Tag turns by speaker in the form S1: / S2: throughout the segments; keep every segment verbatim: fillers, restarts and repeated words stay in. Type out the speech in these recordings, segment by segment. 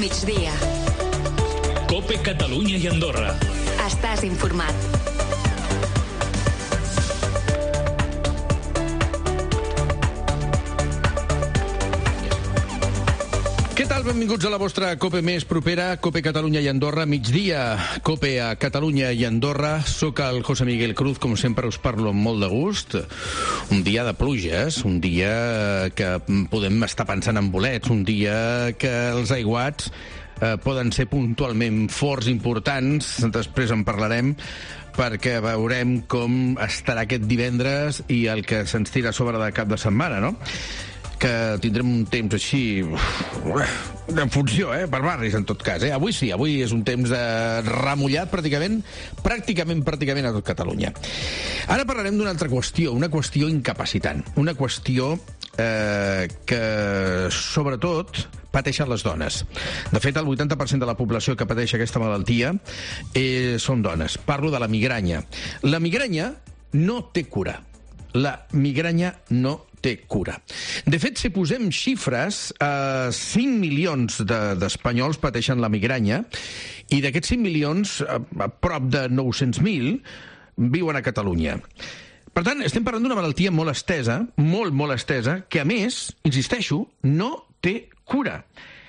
S1: migdia.
S2: COPE Catalunya i Andorra.
S1: Estàs informat.
S3: Què tal? Benvinguts a la vostra COPE més propera, COPE Catalunya i Andorra, migdia, COPE a Catalunya i Andorra. Soc el José Miguel Cruz, com sempre us parlo amb molt de gust. Un dia de pluges, un dia que podem estar pensant en bolets, un dia que els aiguats eh, poden ser puntualment forts, importants, després en parlarem, perquè veurem com estarà aquest divendres i el que se'ns tira a sobre de cap de setmana, no? Que tindrem un temps així en funció, eh, per barris en tot cas, eh? Avui sí, avui és un temps de remullat pràcticament, pràcticament, pràcticament a tot Catalunya. Ara parlarem d'una altra qüestió, una qüestió incapacitant, una qüestió eh, que sobretot pateixen les dones. De fet, el vuitanta per cent de la població que pateix aquesta malaltia eh, són dones. Parlo de la migranya. La migranya no té cura. La migranya no té cura. De fet, si posem xifres, eh, cinc milions d'espanyols de, pateixen la migranya i d'aquests cinc milions, a, a prop de nou-cents mil viuen a Catalunya. Per tant, estem parlant d'una malaltia molt estesa, molt, molt estesa, que a més, insisteixo, no té cura.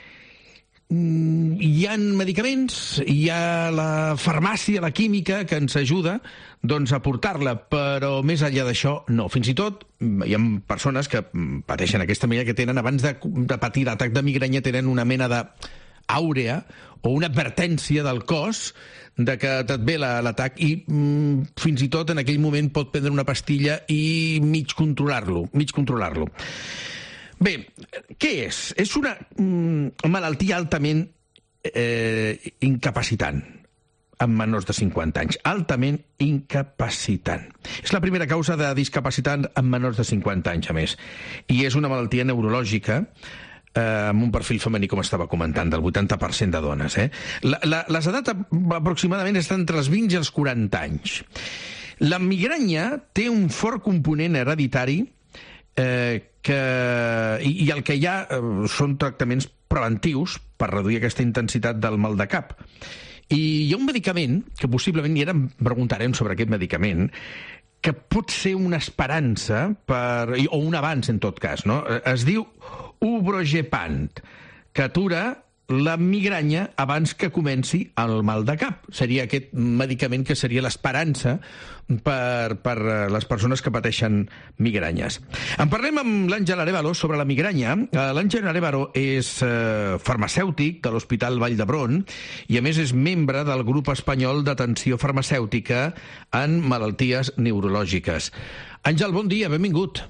S3: Hi ha medicaments, hi ha la farmàcia, la química, que ens ajuda doncs, a portar-la, però més enllà d'això, no. Fins i tot hi ha persones que pateixen aquesta migranya que tenen, abans de, de patir l'atac de migranya, tenen una mena d'àurea o una advertència del cos de que et ve l'atac i mm, fins i tot en aquell moment pot prendre una pastilla i mig controlar-lo, mig controlar-lo. Bé, què és? És una mm, malaltia altament eh, incapacitant en menors de cinquanta anys. Altament incapacitant. És la primera causa de discapacitat en menors de cinquanta anys, a més. I és una malaltia neurològica eh, amb un perfil femení, com estava comentant, del vuitanta per cent de dones. Eh? La, la, les edats aproximadament estan entre els vint i els quaranta anys. La migranya té un fort component hereditari eh, que, i, i el que hi ha eh, són tractaments preventius per reduir aquesta intensitat del mal de cap. I hi ha un medicament, que possiblement, i ara em preguntarem sobre aquest medicament, que pot ser una esperança, per, o un avanç en tot cas, no? Es diu Ubrogepant, que atura la migranya abans que comenci el mal de cap. Seria aquest medicament que seria l'esperança per, per les persones que pateixen migranyes. En parlem amb l'Àngel Arévalo sobre la migranya. L'Àngel Arévalo és eh, farmacèutic de l'Hospital Vall d'Hebron i, a més, és membre del grup espanyol d'atenció farmacèutica en malalties neurològiques. Àngel, bon dia, benvingut.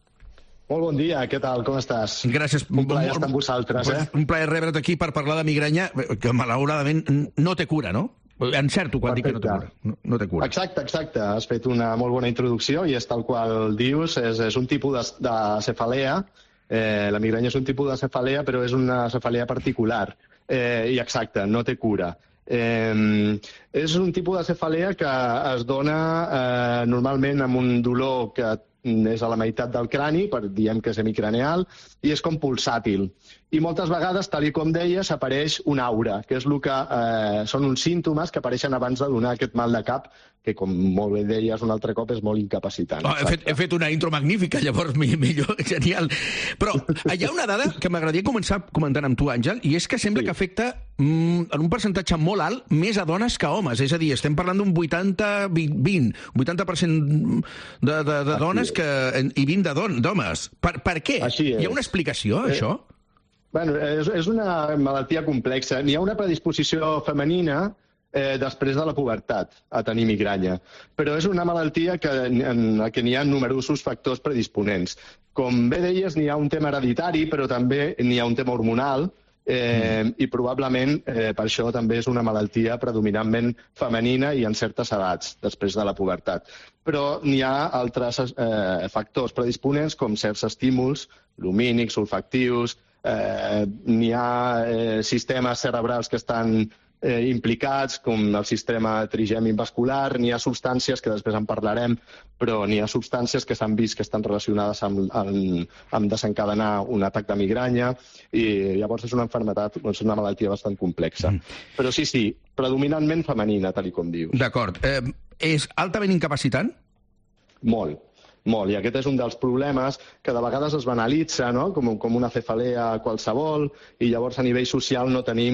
S4: Molt bon dia, què tal, com estàs?
S3: Gràcies.
S4: Un plaer estar amb vosaltres, eh?
S3: Un plaer rebre't aquí per parlar de migranya, que malauradament no té cura, no? Encerto quan Perfecte. dic que no té cura. No, no té cura.
S4: Exacte, exacte. Has fet una molt bona introducció i és tal qual dius, és, és un tipus de, de cefalea. Eh, la migranya és un tipus de cefalea, però és una cefalea particular. Eh, I exacte, no té cura. Eh, és un tipus de cefalea que es dona eh, normalment amb un dolor que és a la meitat del crani, per diem que és semicraneal, i és com pulsàtil. I moltes vegades, tal i com deies, apareix una aura, que és el que eh, són uns símptomes que apareixen abans de donar aquest mal de cap, que, com molt bé deies un altre cop, és molt incapacitant.
S3: Oh, he, fet, he fet una intro magnífica, llavors, millor, genial. Però hi ha una dada que m'agradaria començar comentant amb tu, Àngel, i és que sembla sí. que afecta mm, en un percentatge molt alt més a dones que a homes. És a dir, estem parlant d'un vuitanta vint, vuitanta per cent de, de, de dones que, i vint d'homes. Per, per què? Hi ha una explicació, eh, això?
S4: Bueno, és, és una malaltia complexa. N'hi ha una predisposició femenina eh, després de la pubertat a tenir migranya. Però és una malaltia que, en la que n'hi ha numerosos factors predisponents. Com bé deies, n'hi ha un tema hereditari, però també n'hi ha un tema hormonal, eh, mm. i probablement eh, per això també és una malaltia predominantment femenina i en certes edats, després de la pubertat. Però n'hi ha altres eh, factors predisponents, com certs estímuls lumínics, olfactius, eh, n'hi ha eh, sistemes cerebrals que estan eh, implicats, com el sistema trigèmic vascular, n'hi ha substàncies, que després en parlarem, però n'hi ha substàncies que s'han vist que estan relacionades amb, amb, amb desencadenar un atac de migranya, i llavors és una malaltia, és una malaltia bastant complexa. Mm. Però sí, sí, predominantment femenina, tal com dius.
S3: D'acord. Eh, és altament incapacitant?
S4: Molt. Molt, i aquest és un dels problemes que de vegades es banalitza, no? com, com una cefalea qualsevol, i llavors a nivell social no tenim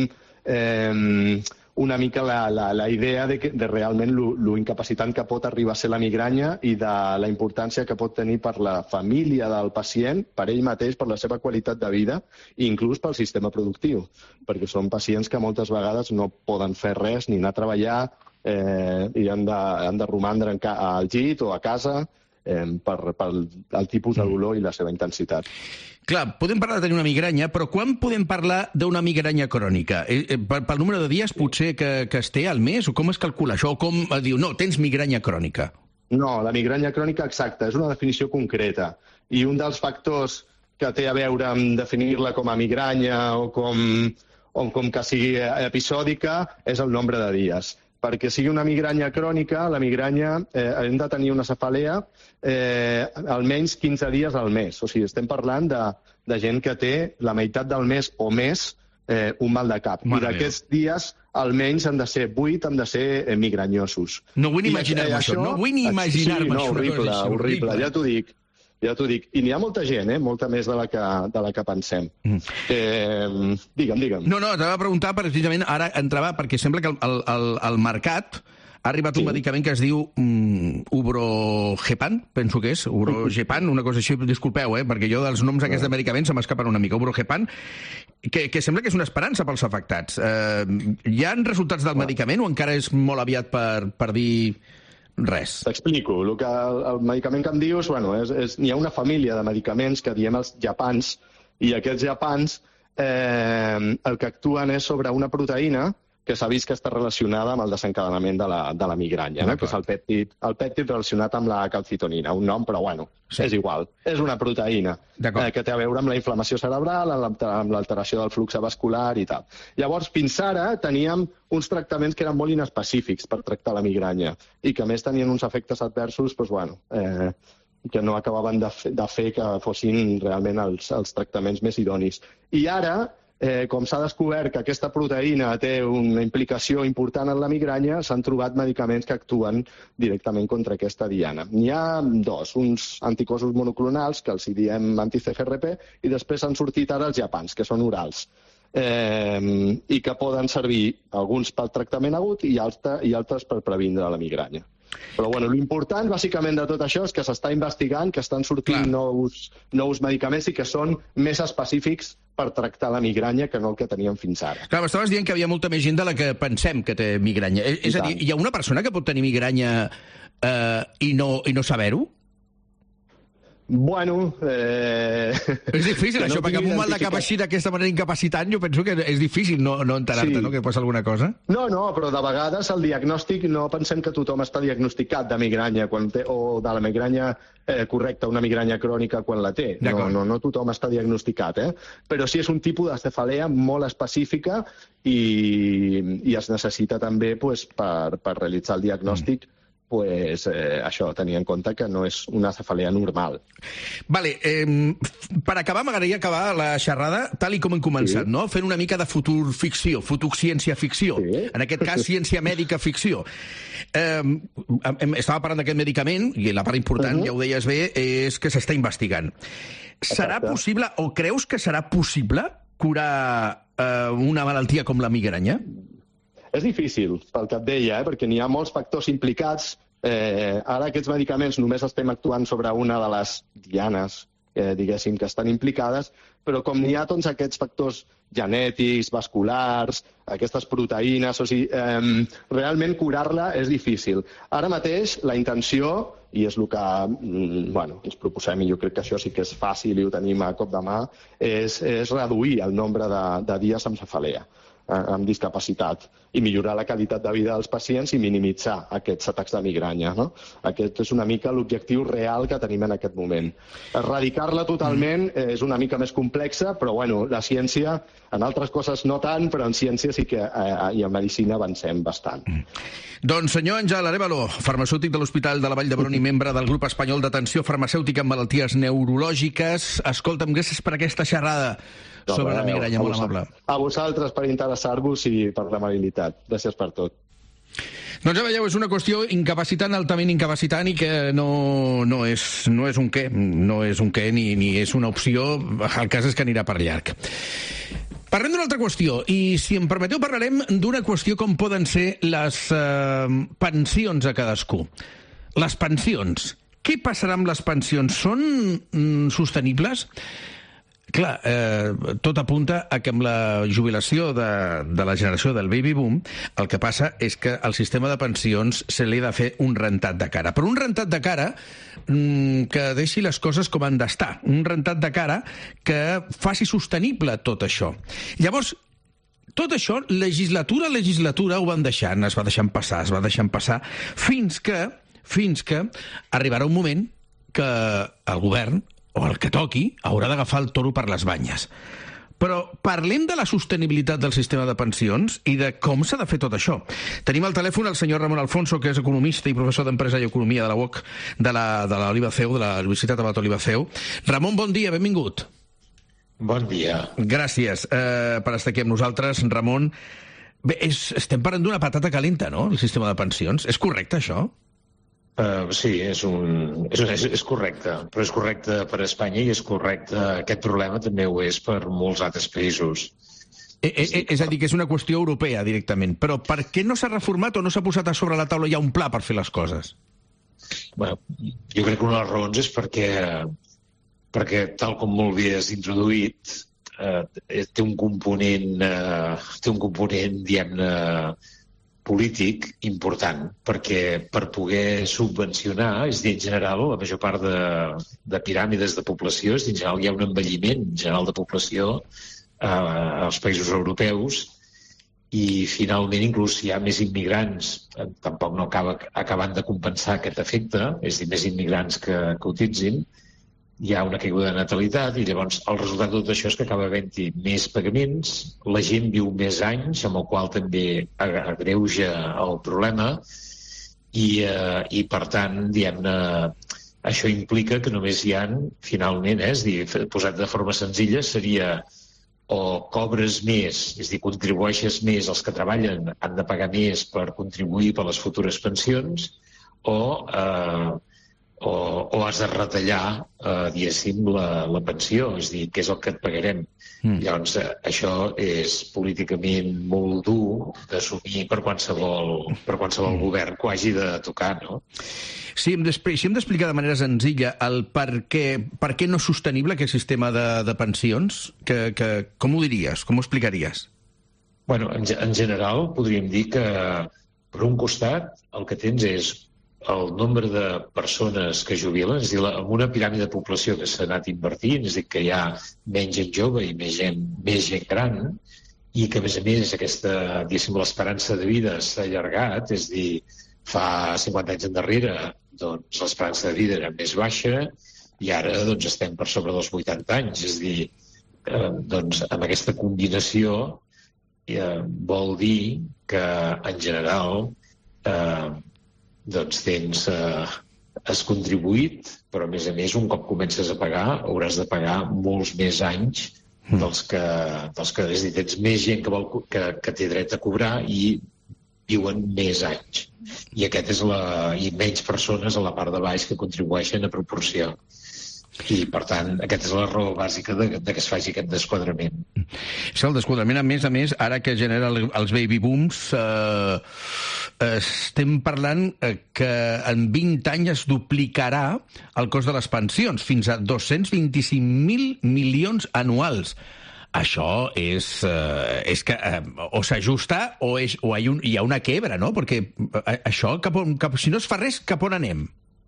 S4: eh, una mica la, la, la idea de, que, de realment lo, lo incapacitant que pot arribar a ser la migranya i de la importància que pot tenir per la família del pacient, per ell mateix, per la seva qualitat de vida, i inclús pel sistema productiu, perquè són pacients que moltes vegades no poden fer res ni anar a treballar eh, i han de, han de romandre al llit o a casa, per, per el tipus de dolor i la seva intensitat.
S3: Clar, podem parlar de tenir una migranya, però quan podem parlar d'una migranya crònica? Eh, pel, pel número de dies potser que, que es té al mes? O com es calcula això? O com es diu, no, tens migranya crònica?
S4: No, la migranya crònica, exacta, és una definició concreta. I un dels factors que té a veure amb definir-la com a migranya o com, o com que sigui episòdica és el nombre de dies. Perquè sigui una migranya crònica, la migranya eh, hem de tenir una cefalea eh, almenys quinze dies al mes. O sigui, estem parlant de, de gent que té la meitat del mes o més eh, un mal de cap. Mare I d'aquests dies, almenys han de ser vuit, han de ser eh, migranyosos.
S3: No vull ni imaginar-me això, no vull ni imaginar-me
S4: sí, no,
S3: això.
S4: Horrible,
S3: horrible,
S4: horrible, ja t'ho dic. Ja t'ho dic. I n'hi ha molta gent, eh? Molta més de la que, de la que pensem. Mm. Eh, digue'm, digue'm.
S3: No, no, t'ha de preguntar precisament, ara entrava, perquè sembla que al, al, al mercat ha arribat sí. un medicament que es diu um, Ubrogepan, penso que és, Ubrogepan, una cosa així, disculpeu, eh, perquè jo dels noms aquests de medicaments se m'escapen una mica, Ubrogepan, que, que sembla que és una esperança pels afectats. Eh, hi ha resultats del medicament o encara és molt aviat per, per dir... Res.
S4: T'explico. El, que, el medicament que em dius, bueno, és, és, n'hi ha una família de medicaments que diem els japans, i aquests japans eh, el que actuen és sobre una proteïna que s'ha vist que està relacionada amb el desencadenament de la, de la migranya, no? Que és el pèptid, el pèptid relacionat amb la calcitonina. Un nom, però bueno, sí. és igual. És una proteïna eh, que té a veure amb la inflamació cerebral, amb l'alteració del flux vascular i tal. Llavors, fins ara teníem uns tractaments que eren molt inespecífics per tractar la migranya i que a més tenien uns efectes adversos, doncs, bueno, eh, que no acabaven de fer, de fer que fossin realment els, els tractaments més idonis. I ara, Eh, com s'ha descobert que aquesta proteïna té una implicació important en la migranya, s'han trobat medicaments que actuen directament contra aquesta diana. N'hi ha dos, uns anticossos monoclonals, que els diem anti-C F R P, i després han sortit ara els japans, que són orals, eh, i que poden servir alguns pel tractament agut i, alta, i altres per previndre la migranya. Però bueno, l'important, bàsicament, de tot això és que s'està investigant, que estan sortint nous, nous medicaments i que són més específics per tractar la migranya que no el que teníem fins ara.
S3: Clar, m'estaves dient que hi havia molta més gent de la que pensem que té migranya. És, és a dir, hi ha una persona que pot tenir migranya eh, i no, i no saber-ho?
S4: Bueno... Eh...
S3: És difícil, no això, perquè amb un mal de cap així d'aquesta manera incapacitant jo penso que és difícil no, no enterar-te, sí. no?, que passa alguna cosa.
S4: No, no, però de vegades el diagnòstic, no pensem que tothom està diagnosticat de migranya quan té, o de la migranya eh, correcta, una migranya crònica quan la té. No, no, no tothom està diagnosticat, eh? Però sí és un tipus de cefalea molt específica i, i es necessita també pues, per, per realitzar el diagnòstic mm. pues, eh, això, tenir en compte que no és una cefalea normal.
S3: Vale, eh, per acabar, m'agradaria acabar la xerrada tal i com hem començat, sí. no? Fent una mica de futur ficció, futur ciència-ficció. Sí. En aquest cas, ciència mèdica-ficció. Eh, estava parlant d'aquest medicament, i la part important, uh -huh. ja ho deies bé, és que s'està investigant. Serà Exacte. possible, o creus que serà possible, curar eh, una malaltia com la migranya?
S4: És difícil, pel que et deia, eh? perquè n'hi ha molts factors implicats. Eh, ara aquests medicaments només estem actuant sobre una de les dianes, eh, diguéssim, que estan implicades, però com n'hi ha tots aquests factors genètics, vasculars, aquestes proteïnes, o sigui, eh, realment curar-la és difícil. Ara mateix la intenció, i és el que mm, bueno, ens proposem, i jo crec que això sí que és fàcil i ho tenim a cop de mà, és, és reduir el nombre de, de dies amb cefalea. amb discapacitat i millorar la qualitat de vida dels pacients i minimitzar aquests atacs de migranya, no? Aquest és una mica l'objectiu real que tenim en aquest moment. Erradicar-la totalment és una mica més complexa, però bueno, la ciència, en altres coses no tant, però en ciència sí que eh, i en medicina avancem bastant.
S3: Doncs senyor Àngel Arévalo, farmacèutic de l'Hospital de la Vall d'Hebron i membre del grup espanyol d'atenció farmacèutica en malalties neurològiques, escolta'm, gràcies per aquesta xerrada sobre la migranya, molt amable.
S4: A vosaltres per interessar-vos i per l'amabilitat. Gràcies per tot.
S3: Doncs ja veieu, és una qüestió incapacitant, altament incapacitant, i que no, no, és, no és un què, no és un què ni, ni és una opció, el cas és que anirà per llarg. Parlem d'una altra qüestió, i si em permeteu parlarem d'una qüestió com poden ser les eh, pensions a cadascú. Les pensions. Què passarà amb les pensions? Són mm, sostenibles? Clar, eh, tot apunta a que amb la jubilació de, de la generació del baby boom, el que passa és que al sistema de pensions se li ha de fer un rentat de cara. Però un rentat de cara mm, que deixi les coses com han d'estar. Un rentat de cara que faci sostenible tot això. Llavors, tot això, legislatura a legislatura, ho van deixant, es va deixant passar, es va deixant passar, fins que, fins que arribarà un moment que el govern, o el que toqui, haurà d'agafar el toro per les banyes. Però parlem de la sostenibilitat del sistema de pensions i de com s'ha de fer tot això. Tenim al telèfon el senyor Ramon Alfonso, que és economista i professor d'Empresa i Economia de la U O C de la, de la Olivaceu, de la Universitat Abat Olivaceu. Ramon, bon dia, benvingut.
S1: Bon dia.
S3: Gràcies eh, per estar aquí amb nosaltres, Ramon. Bé, és, estem parlant d'una patata calenta, no?, el sistema de pensions. És correcte, això?
S1: Uh, sí, és, un, és, és, és correcte, però és correcte per a Espanya i és correcte, aquest problema també ho és per molts altres països.
S3: Eh, eh, és a dir, que és una qüestió europea directament, però per què no s'ha reformat o no s'ha posat a sobre la taula ja un pla per fer les coses?
S1: Bueno, jo crec que una de les raons és perquè, perquè tal com molt bé has introduït, eh, té un component, eh, té un component, diguem-ne, polític important, perquè per poder subvencionar, és dir, en general, la major part de, de piràmides de població, és dir, en general hi ha un envelliment general de població eh, als països europeus i finalment inclús si hi ha més immigrants, eh, tampoc no acaba acabant de compensar aquest efecte, és dir, més immigrants que, que utilitzin, hi ha una caiguda de natalitat i llavors el resultat de tot això és que acaba havent-hi més pagaments, la gent viu més anys, amb el qual també agreuja el problema i, eh, i per tant, diguem-ne, això implica que només hi ha, finalment, eh, és dir, posat de forma senzilla, seria o cobres més, és dir, contribueixes més, els que treballen han de pagar més per contribuir per les futures pensions, o eh, O, o has de retallar, eh, diguéssim, la, la pensió, és a dir, què és el que et pagarem. Mm. Llavors, eh, això és políticament molt dur d'assumir per qualsevol, per qualsevol mm. govern que ho hagi de tocar, no?
S3: Si hem d'explicar de manera senzilla el per què, per què no és sostenible aquest sistema de, de pensions, que, que, com ho diries, com ho explicaries?
S1: Bueno, en, en general podríem dir que, per un costat, el que tens és el nombre de persones que jubilen, és a dir, amb una piràmide de població que s'ha anat invertint, és a dir, que hi ha menys gent jove i més gent, més gent gran, i que, a més a més, aquesta, diguéssim, l'esperança de vida s'ha allargat, és a dir, fa cinquanta anys endarrere, doncs, l'esperança de vida era més baixa i ara, doncs, estem per sobre dels vuitanta anys, és a dir, eh, doncs, amb aquesta combinació eh, vol dir que, en general, eh, doncs tens, eh, has contribuït, però a més a més un cop comences a pagar hauràs de pagar molts més anys dels que, dels que és a dir, tens més gent que, vol, que, que té dret a cobrar i viuen més anys. I aquest és la, i menys persones a la part de baix que contribueixen a proporció. I, per tant, aquesta és la raó bàsica de, de que es faci aquest desquadrament.
S3: És el desquadrament, a més a més, ara que genera els baby booms, eh, estem parlant que en vint anys es duplicarà el cost de les pensions, fins a dos-cents vint-i-cinc mil milions anuals. Això és, eh, és que eh, o s'ajusta o, és, o hi, ha un, hi ha una quebra, no? Perquè eh, això, cap on, cap, si no es fa res, cap on anem?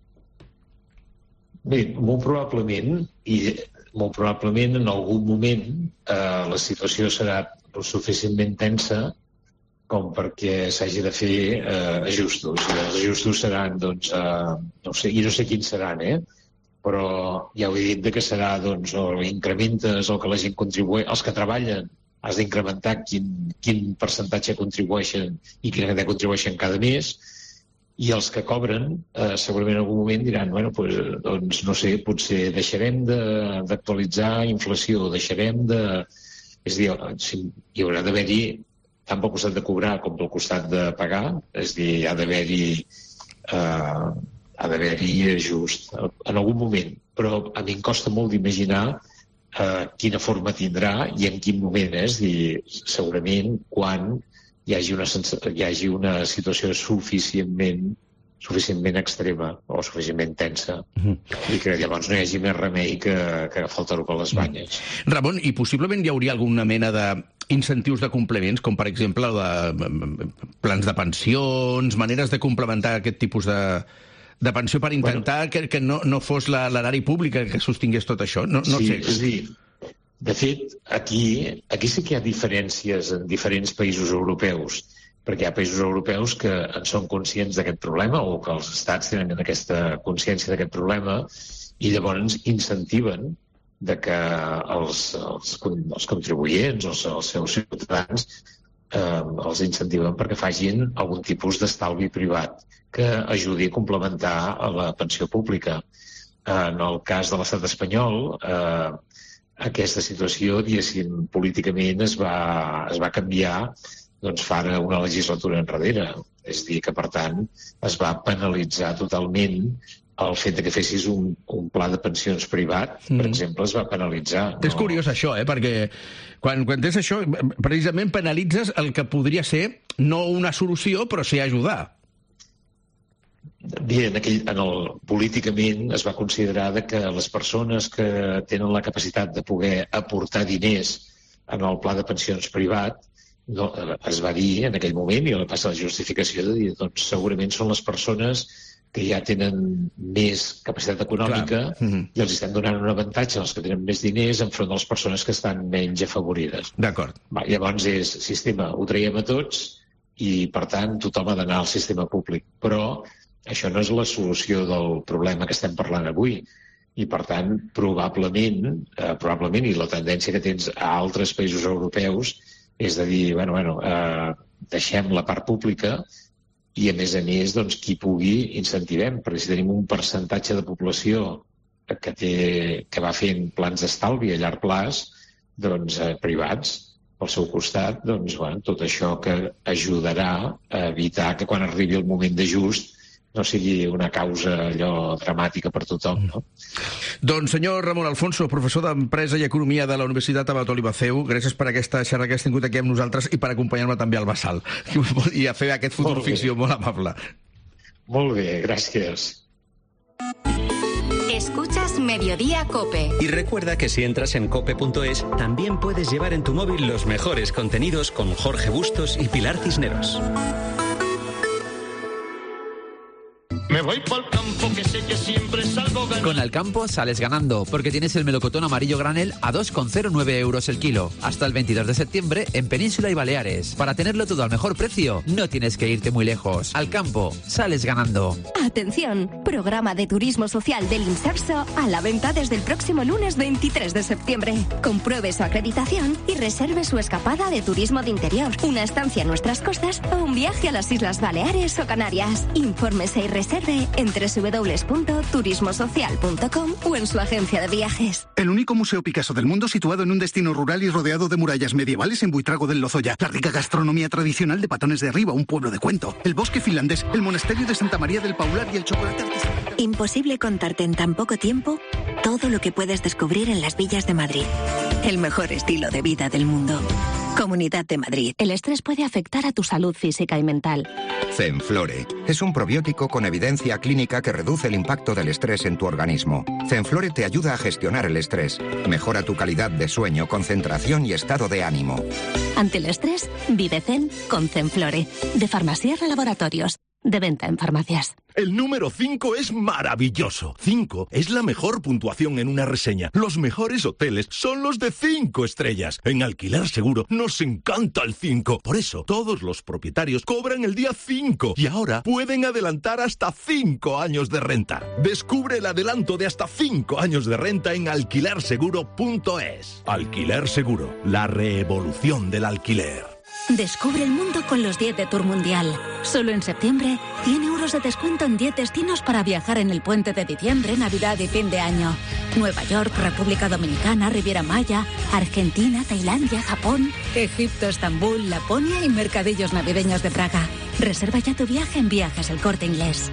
S1: Bé, molt probablement, i molt probablement en algun moment eh, la situació serà suficientment tensa com perquè s'hagi de fer eh, ajustos. I els ajustos seran, doncs, eh, no sé, i no sé quins seran, eh? Però ja ho he dit que serà, doncs, o incrementes el que la gent contribueix, els que treballen, has d'incrementar quin, quin percentatge contribueixen i quina quantitat contribueixen cada mes, i els que cobren eh, segurament en algun moment diran, bueno, pues, doncs, no sé, potser deixarem d'actualitzar inflació, deixarem de... És a dir, hi haurà d'haver-hi tant pel costat de cobrar com pel costat de pagar, és a dir, hi ha d'haver-hi eh, ha d'haver-hi ajust en algun moment, però a mi em costa molt d'imaginar eh, quina forma tindrà i en quin moment, eh? És a dir, segurament quan hi hagi una, hi hagi una situació suficientment suficientment extrema o suficientment tensa uh-huh. i que llavors no hi hagi més remei que, que agafar el toro per les banyes.
S3: Uh-huh. Ramon, i possiblement hi hauria alguna mena d'incentius de complements, com per exemple de plans de pensions, maneres de complementar aquest tipus de, de pensió per intentar bueno, que, que no, no fos l'erari públic que sostingués tot això? No, no
S1: sí,
S3: sé.
S1: És a dir, de fet, aquí, aquí sí que hi ha diferències en diferents països europeus, perquè hi ha països europeus que en són conscients d'aquest problema o que els estats tenen aquesta consciència d'aquest problema i llavors incentiven de que els, els, els contribuents, els, els seus ciutadans, eh, els incentiven perquè facin algun tipus d'estalvi privat que ajudi a complementar a la pensió pública. En el cas de l'estat espanyol, eh, aquesta situació, diguéssim, políticament es va, es va canviar doncs fa una legislatura enrere. És a dir, que per tant es va penalitzar totalment el fet que fessis un, un pla de pensions privat, per mm. exemple, es va penalitzar.
S3: No? És curiós això, eh? Perquè quan, quan tens això, precisament penalitzes el que podria ser no una solució, però sí ajudar.
S1: Bé, en aquell, en el, políticament es va considerar que les persones que tenen la capacitat de poder aportar diners en el pla de pensions privat, no, es va dir en aquell moment, i passa la justificació de dir, doncs segurament són les persones que ja tenen més capacitat econòmica mm-hmm. i els estan donant un avantatge als que tenen més diners enfront de les persones que estan menys afavorides.
S3: D'acord.
S1: Llavors és sistema, ho traiem a tots i per tant tothom ha d'anar al sistema públic, però això no és la solució del problema que estem parlant avui. I, per tant, probablement, eh, probablement, i la tendència que tens a altres països europeus és de dir, bueno, bueno, eh, deixem la part pública i, a més a més, doncs, qui pugui incentivem, perquè si tenim un percentatge de població que, té, que va fent plans d'estalvi a llarg plaç, doncs, eh, privats, pel seu costat, doncs, bueno, tot això que ajudarà a evitar que quan arribi el moment d'ajust no sigui una causa allò dramàtica per tothom, no?
S3: Doncs, senyor Ramon Alfonso, professor d'Empresa i Economia de la Universitat Abat Oliva C E U, gràcies per aquesta xerrada que has tingut aquí amb nosaltres i per acompanyar-me també al Basal i a fer aquest futur ficció molt amable.
S1: Molt bé, gràcies.
S5: Escuchas Mediodía COPE.
S6: Y recuerda que si entras en cope punto es, también puedes llevar en tu móvil los mejores contenidos con Jorge Bustos y Pilar Cisneros.
S7: Me voy pa'l campo que sé que siempre salgo ganando.
S8: Con Alcampo sales ganando, porque tienes el melocotón amarillo granel a dos coma cero nueve euros el kilo. Hasta el veintidós de septiembre en Península y Baleares. Para tenerlo todo al mejor precio, no tienes que irte muy lejos. Alcampo, sales ganando.
S5: Atención, programa de turismo social del IMSARSO a la venta desde el próximo lunes veintitrés de septiembre. Compruebe su acreditación y reserve su escapada de turismo de interior, una estancia en nuestras costas o un viaje a las Islas Baleares o Canarias. Infórmese y reserve en doble u doble u doble u punto turismo social punto com o en su agencia de viajes.
S9: El único museo Picasso del mundo situado en un destino rural y rodeado de murallas medievales en Buitrago del Lozoya. La rica gastronomía tradicional de Patones de Arriba, un pueblo de cuento. El bosque finlandés, el monasterio de Santa María del Paular y el chocolate artesanal.
S10: Imposible contarte en tan poco tiempo todo lo que puedes descubrir en las villas de Madrid. El mejor estilo de vida del mundo. Comunidad de Madrid.
S5: El estrés puede afectar a tu salud física y mental.
S11: Zenflore es un probiótico con evidencia clínica que reduce el impacto del estrés en tu organismo. Zenflore te ayuda a gestionar el estrés, mejora tu calidad de sueño, concentración y estado de ánimo.
S5: Ante el estrés, vive Zen con Zenflore. De Farmasierra Laboratorios. De venta en farmacias.
S12: El número cinco es maravilloso. cinco es la mejor puntuación en una reseña. Los mejores hoteles son los de cinco estrellas. En Alquiler Seguro nos encanta el cinco. Por eso, todos los propietarios cobran el día cinco y ahora pueden adelantar hasta cinco años de renta. Descubre el adelanto de hasta cinco años de renta en alquiler seguro punto es. Alquiler Seguro, la revolución del alquiler.
S10: Descubre el mundo con los diez de Tour Mundial. Solo en septiembre, cien euros de descuento en diez destinos para viajar en el puente de diciembre, Navidad y fin de año. Nueva York, República Dominicana, Riviera Maya, Argentina, Tailandia, Japón, Egipto, Estambul, Laponia y mercadillos navideños de Praga. Reserva ya tu viaje en Viajes El Corte Inglés.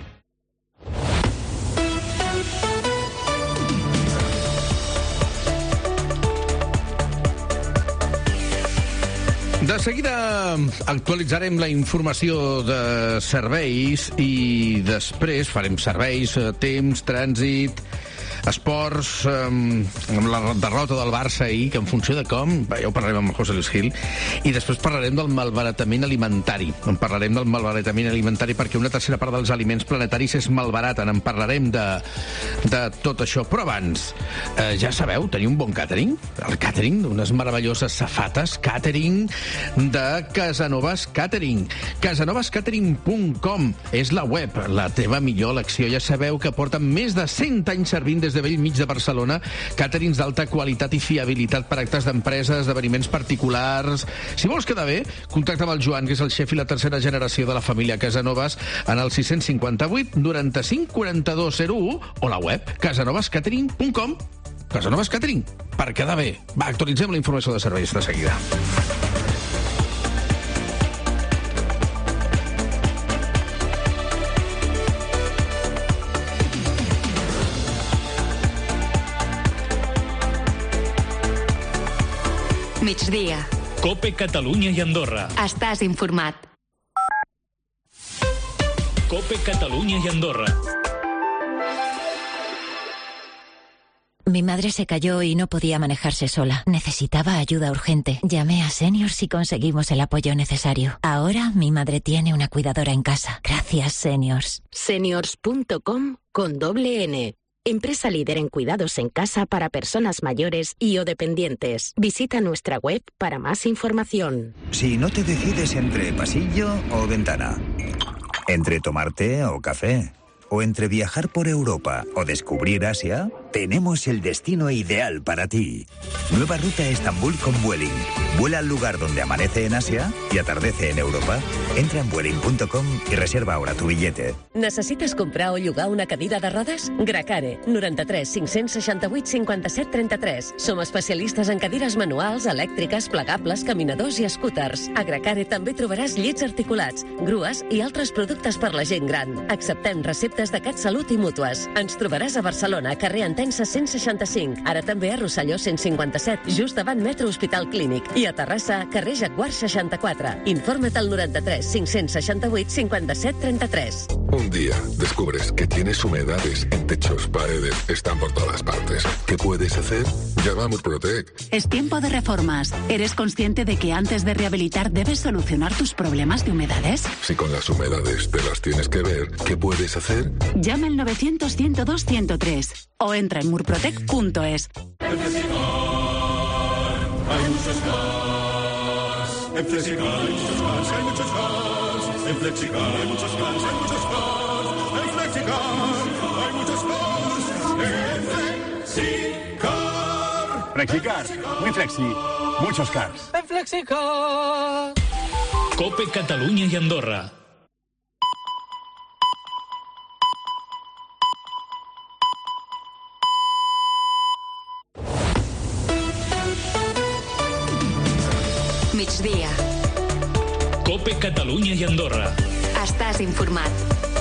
S3: De seguida actualitzarem la informació de serveis i després farem serveis, temps, trànsit, esports, amb la derrota del Barça ahir, que en funció de com, ja ho parlarem amb José Luis Gil, i després parlarem del malbaratament alimentari. En parlarem del malbaratament alimentari perquè una tercera part dels aliments planetaris es malbaraten. En parlarem de, de tot això. Però abans, eh, ja sabeu, tenir un bon càtering, el càtering d'unes meravelloses safates, càtering de Casanovas Catering. casanovas catering punt com és la web, la teva millor elecció. Ja sabeu que porten més de cent anys servint des de bell mig de Barcelona, càterings d'alta qualitat i fiabilitat per actes d'empreses, esdeveniments particulars. Si vols quedar bé, contacta amb el Joan, que és el xef i la tercera generació de la família Casanovas, en el sis cinc vuit noranta-cinc quaranta-dos zero u o la web casanovas catering punt com. Casanovas Catering, per quedar bé. Va, actualitzem la informació de serveis de seguida.
S5: Migdia.
S2: Cope Catalunya i Andorra.
S5: Estàs informat.
S2: Cope Catalunya y Andorra.
S10: Mi madre se cayó y no podía manejarse sola. Necesitaba ayuda urgente. Llamé a Seniors y conseguimos el apoyo necesario. Ahora mi madre tiene una cuidadora en casa. Gracias, Seniors.
S13: Seniors punto com con doble N. Empresa líder en cuidados en casa para personas mayores y o dependientes. Visita nuestra web para más información.
S14: Si no te decides entre pasillo o ventana, entre tomar té o café, o entre viajar por Europa o descubrir Asia, tenemos el destino ideal para ti. Nueva ruta a Estambul con Vueling. Vuela al lugar donde amanece en Asia y atardece en Europa. Entra en vueling punto com i reserva ahora tu billete.
S15: Necessites comprar o llogar una cadira de rodes? Gracare, noranta-tres cinc-cents seixanta-vuit cinquanta-set trenta-tres. Som especialistes en cadires manuals, elèctriques, plegables, caminadors i scooters. A Gracare també trobaràs llits articulats, grues i altres productes per la gent gran. Acceptem receptes de CatSalut i mútues. Ens trobaràs a Barcelona, carrer Entença cent seixanta-cinc. Ara també a Rosselló cent cinquanta-set, just davant Metro Hospital Clínic. I a Terrassa, carrer Jaguar seixanta-quatre. Informa't al noranta-tres cinc-cents seixanta-vuit cinquanta-set trenta-tres.
S16: Un día descubres que tienes humedades en techos, paredes, están por todas partes. ¿Qué puedes hacer? Llama a Murprotec.
S17: Es tiempo de reformas. ¿Eres consciente de que antes de rehabilitar debes solucionar tus problemas de humedades?
S16: Si con las humedades te las tienes que ver, ¿qué puedes hacer?
S17: Llama al novecientos ciento dos ciento tres o entra en murprotec punto es.
S18: En Flexicar hay muchos cars. En Flexicar hay muchos cars, hay muchos cars. En Flexicar hay muchos cars, hay muchos cars. En Flexicar hay muchos cars. En Flexicar.
S19: Flexicar, muy flexi, muchos cars.
S2: En Flexicar. Cope Catalunya i Andorra.
S5: Migdia.
S2: Cope Catalunya i Andorra.
S5: Estàs informat.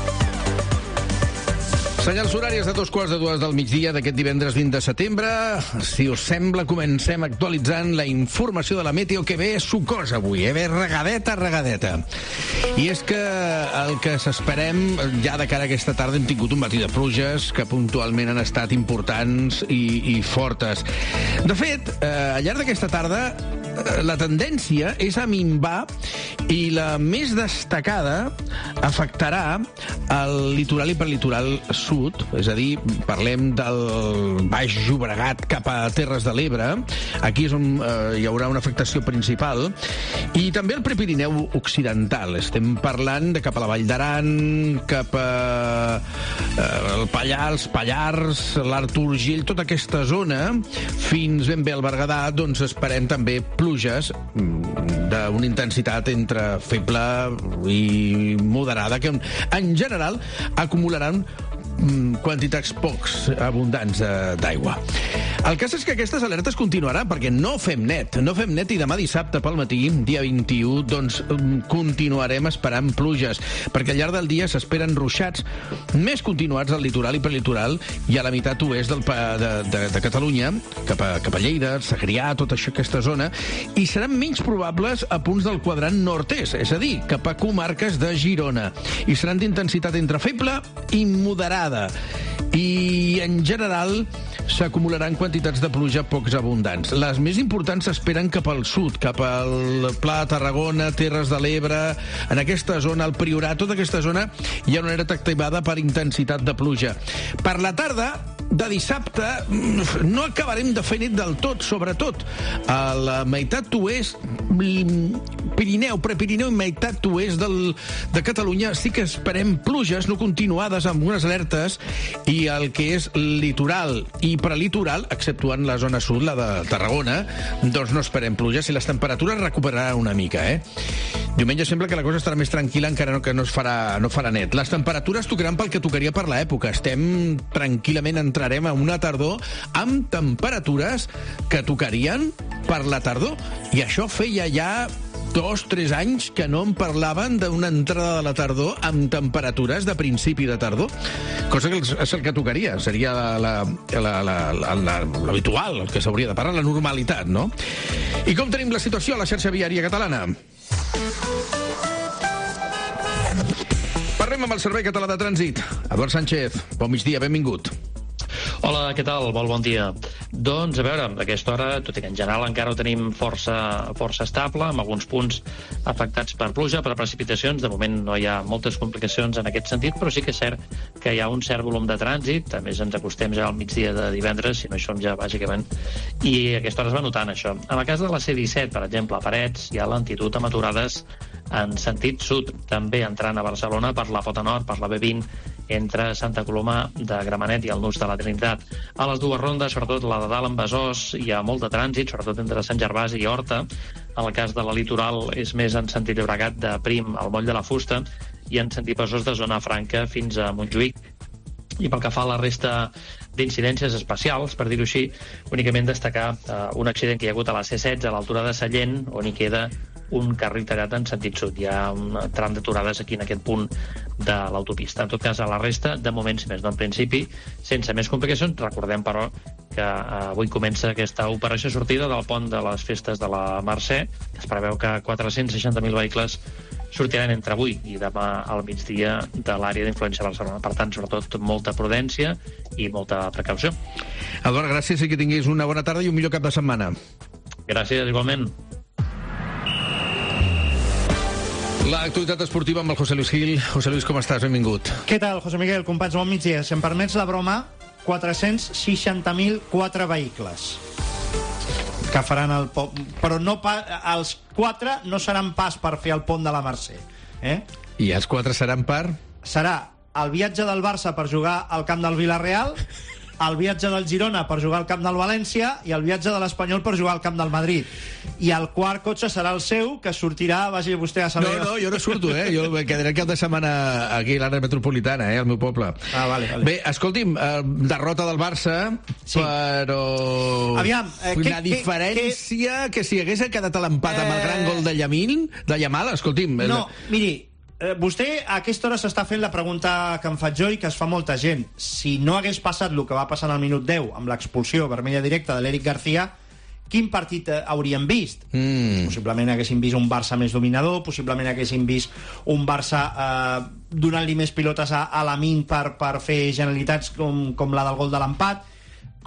S3: Senyals horaris de dos quarts de dues del migdia d'aquest divendres vint de setembre. Si us sembla, comencem actualitzant la informació de la meteo, que ve sucosa avui, eh? Ve regadeta, regadeta. I és que el que s'esperem, ja de cara a aquesta tarda hem tingut un matí de pluges que puntualment han estat importants i, i fortes. De fet, eh, al llarg d'aquesta tarda la tendència és a minvar i la més destacada afectarà el litoral i prelitoral sud, és a dir, parlem del Baix Llobregat cap a Terres de l'Ebre, aquí és on eh, hi haurà una afectació principal, i també el Prepirineu occidental, estem parlant de cap a la Vall d'Aran, cap a eh, el Pallars, Pallars, l'Arc d'Urgell, tota aquesta zona, fins ben bé al Berguedà, doncs esperem també pluges d'una intensitat entre feble i moderada, que en general acumularan quantitats pocs abundants d'aigua. El cas és que aquestes alertes continuaran perquè no fem net, no fem net i demà dissabte pel matí, dia vint-i-u, doncs continuarem esperant pluges, perquè al llarg del dia s'esperen ruixats més continuats al litoral i prelitoral i a la meitat oest del, de, de, de Catalunya, cap a, cap a Lleida, Segrià, tota això, aquesta zona, i seran menys probables a punts del quadrant nord-est, és a dir, cap a comarques de Girona, i seran d'intensitat entre feble i moderada. I en general s'acumularan quantitats de pluja pocs abundants. Les més importants s'esperen cap al sud, cap al Pla de Tarragona, Terres de l'Ebre, en aquesta zona, el Priorat, tota aquesta zona hi ha una alerta activada per intensitat de pluja. Per la tarda de dissabte no acabarem de fer net del tot, sobretot a la meitat oest, Pirineu, Prepirineu i meitat oest del, de Catalunya sí que esperem pluges no continuades amb unes alertes, i el que és litoral i prelitoral, exceptuant la zona sud, la de Tarragona, doncs no esperem pluges i les temperatures recuperaran una mica, eh? Diumenge sembla que la cosa estarà més tranquil·la, encara no, que no es farà, no farà net. Les temperatures tocaran pel que tocaria per l'època. Estem tranquil·lament, entrarem a una tardor amb temperatures que tocarien per la tardor, i això feia ja dos, tres anys que no en parlaven d'una entrada de la tardor amb temperatures de principi de tardor, cosa que és el que tocaria, seria l'habitual, el que s'hauria de parlar, la normalitat, no? I com tenim la situació a la xarxa viària catalana? Parlem amb el Servei Català de Trànsit. Eduard Sánchez, bon migdia, benvingut.
S20: Hola, què tal? Molt bon dia. Doncs, a veure, a aquesta hora, tot i que en general encara ho tenim força, força estable, amb alguns punts afectats per pluja, per precipitacions. De moment no hi ha moltes complicacions en aquest sentit, però sí que és cert que hi ha un cert volum de trànsit. A més, ens acostem ja al migdia de divendres, si no hi som ja, bàsicament, i a aquesta hora es va notant això. En el cas de la C disset, per exemple, a Parets, hi ha lentitud amb aturades en sentit sud, també entrant a Barcelona per la Pota Nord, per la B vint, entre Santa Coloma de Gramenet i el Nus de la Trinitat. A les dues rondes, sobretot la de dalt en Besòs, hi ha molt de trànsit, sobretot entre Sant Gervasi i Horta. En el cas de la Litoral és més en sentit Llobregat de Prim al Moll de la Fusta i en sentit Besòs de Zona Franca fins a Montjuïc. I pel que fa a la resta d'incidències especials, per dir-ho així, únicament destacar eh, un accident que hi ha hagut a la C setze a l'altura de Sallent, on hi queda un carril tallat en sentit sud. Hi ha un tram d'aturades aquí en aquest punt de l'autopista. En tot cas, a la resta, de moment, si més no en principi, sense més complicacions. Recordem, però, que eh, avui comença aquesta operació sortida del pont de les festes de la Mercè. Es preveu que quatre-cents seixanta mil vehicles sortiran entre avui i demà al migdia de l'àrea d'influència de Barcelona. Per tant, sobretot, molta prudència i molta precaució.
S3: Eduard, gràcies i que tinguis una bona tarda i un millor cap de setmana.
S20: Gràcies, igualment.
S3: L'actualitat esportiva amb el José Luis Gil. José Luis, com estàs? Benvingut.
S21: Què tal, José Miguel? Companys, bon migdia. Si em permets la broma, quatre-cents seixanta mil quatre vehicles que faran el pont, però no pa... els quatre no seran pas per fer el pont de la Mercè, eh?
S3: I els quatre seran per?
S21: Serà el viatge del Barça per jugar al camp del Villarreal, el viatge del Girona per jugar al camp del València i el viatge de l'Espanyol per jugar al camp del Madrid. I el quart cotxe serà el seu, que sortirà, vagi vostè a saber...
S3: No, no, jo no surto, eh? Jo quedaré el cap de setmana aquí a l'àrea metropolitana, eh? Al meu poble.
S21: Ah, vale, vale.
S3: Bé, escolti'm, eh, derrota del Barça, sí. Però...
S21: Aviam, eh,
S3: una que, diferència que, que... que si hagués quedat a l'empat eh... amb el gran gol de Yamin, de Yamal, escolti'm...
S21: No, el... miri... Eh, vostè a aquesta hora s'està fent la pregunta que em faig jo i que es fa molta gent. Si no hagués passat el que va passar al minut deu amb l'expulsió vermella directa de l'Eric García, quin partit eh, hauríem vist? Mm. Possiblement haguéssim vist un Barça més dominador, possiblement haguéssim vist un Barça eh, donant-li més pilotes a, a Lamine per, per fer generalitats com, com la del gol de l'empat.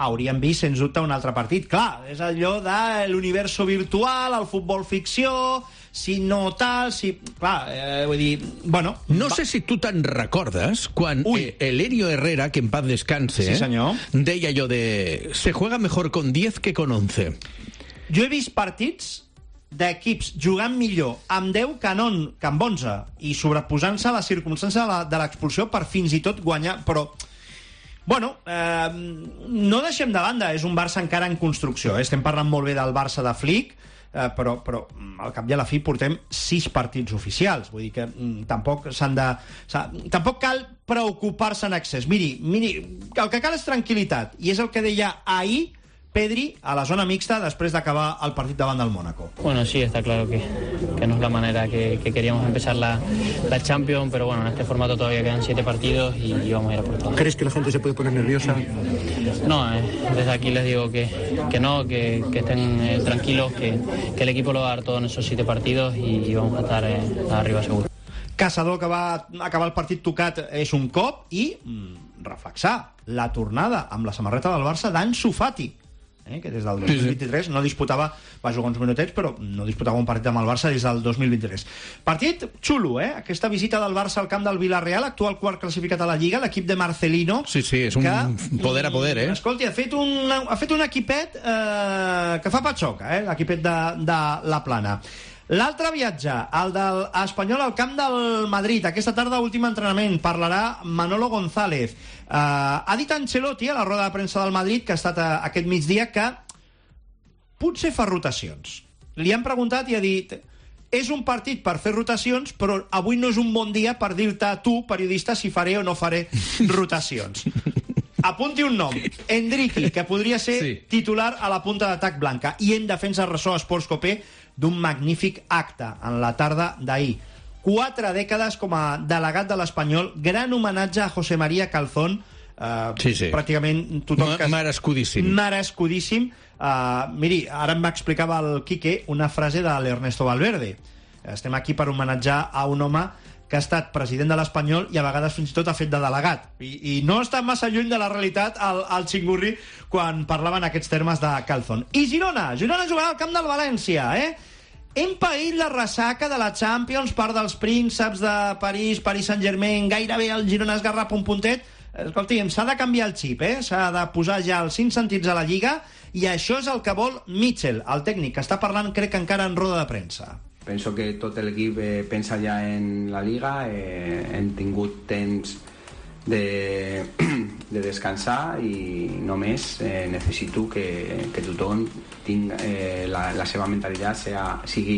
S21: hauríem vist, sens dubte, un altre partit. Clar, és allò de l'universo virtual, el futbol ficció, si no tal, si... Clar, eh, vull dir... Bueno...
S3: No va... sé si tu te'n recordes quan eh, Elenio Herrera, que en paz descanse,
S21: sí, senyor,
S3: eh, deia allò de... Se juega mejor con diez que con once.
S21: Jo he vist partits d'equips jugant millor amb deu que, non, que amb onze i sobreposant-se a la circumstància de l'expulsió per fins i tot guanyar, però bueno, eh, no deixem de banda, és un Barça encara en construcció, eh? Estem parlant molt bé del Barça de Flick, eh, però, però al cap i a la fi portem sis partits oficials, vull dir que mm, tampoc s'han de tampoc cal preocupar-se en excés. Miri, miri, el que cal és tranquil·litat, i és el que deia ahir Pedri a la zona mixta después de acabar el partido davant del Mónaco.
S4: Bueno, sí, está claro que, que no es la manera que, que queríamos empezar la, la Champions, pero bueno, en este formato todavía quedan siete partidos y, y vamos a ir a por todo.
S22: ¿Crees que la gente se puede poner nerviosa?
S4: No, eh, desde aquí les digo que, que no, que, que estén eh, tranquilos, que, que el equipo lo va a dar todo en esos siete partidos y, y vamos a estar eh, arriba seguro.
S21: Caçador, que va acabar el partit tocat, és un cop, i mm, reflexar la tornada amb la samarreta del Barça d'Ansu Fati, eh, que des del dos mil vint-i-tres no disputava, va jugar uns minutets, però no disputava un partit amb el Barça des del dos mil vint-i-tres. Partit xulo, eh? Aquesta visita del Barça al camp del Villarreal, actual quart classificat a la Lliga, l'equip de Marcelino.
S3: Sí, sí, és un
S21: que,
S3: poder a poder, eh?
S21: Escolti, ha fet un, ha fet un equipet eh, que fa patxoca, eh? L'equipet de, de la Plana. L'altre viatge, el del Espanyol al camp del Madrid. Aquesta tarda, últim entrenament, parlarà Manolo González. Uh, ha dit Ancelotti a la roda de premsa del Madrid, que ha estat uh, aquest migdia, que potser fa rotacions. Li han preguntat i ha dit: és un partit per fer rotacions, però avui no és un bon dia per dir-te a tu, periodista, si faré o no faré rotacions. Apunti un nom, Endriqui, que podria ser sí. titular a la punta d'atac blanca, i en defensa ressò Esports Copé d'un magnífic acte en la tarda d'ahir. Quatre dècades com a delegat de l'Espanyol, gran homenatge a José María Calzón, uh,
S3: sí, sí.
S21: pràcticament tothom que...
S3: Merescudíssim.
S21: Merescudíssim. Uh, miri, ara em explicava el Quique una frase de l'Ernesto Valverde. Estem aquí per homenatjar a un home que ha estat president de l'Espanyol i a vegades fins i tot ha fet de delegat. I, i no està massa lluny de la realitat al, al xingurri quan parlaven aquests termes de Calzón. I Girona, Girona jugarà al camp del València, eh? Hem paït la ressaca de la Champions, part dels prínceps de París, Paris Saint-Germain, gairebé el Girona esgarrapa un puntet. Escolti, s'ha de canviar el xip, eh? S'ha de posar ja els cinc sentits a la Lliga, i això és el que vol Mitchell, el tècnic, que està parlant, crec que encara en roda de premsa.
S23: Penso que tot l'equip eh, pensa ja en la Liga, eh, hem tingut temps de, de descansar i només eh, necessito que, que tothom tingui eh, la, la seva mentalitat sea, sigui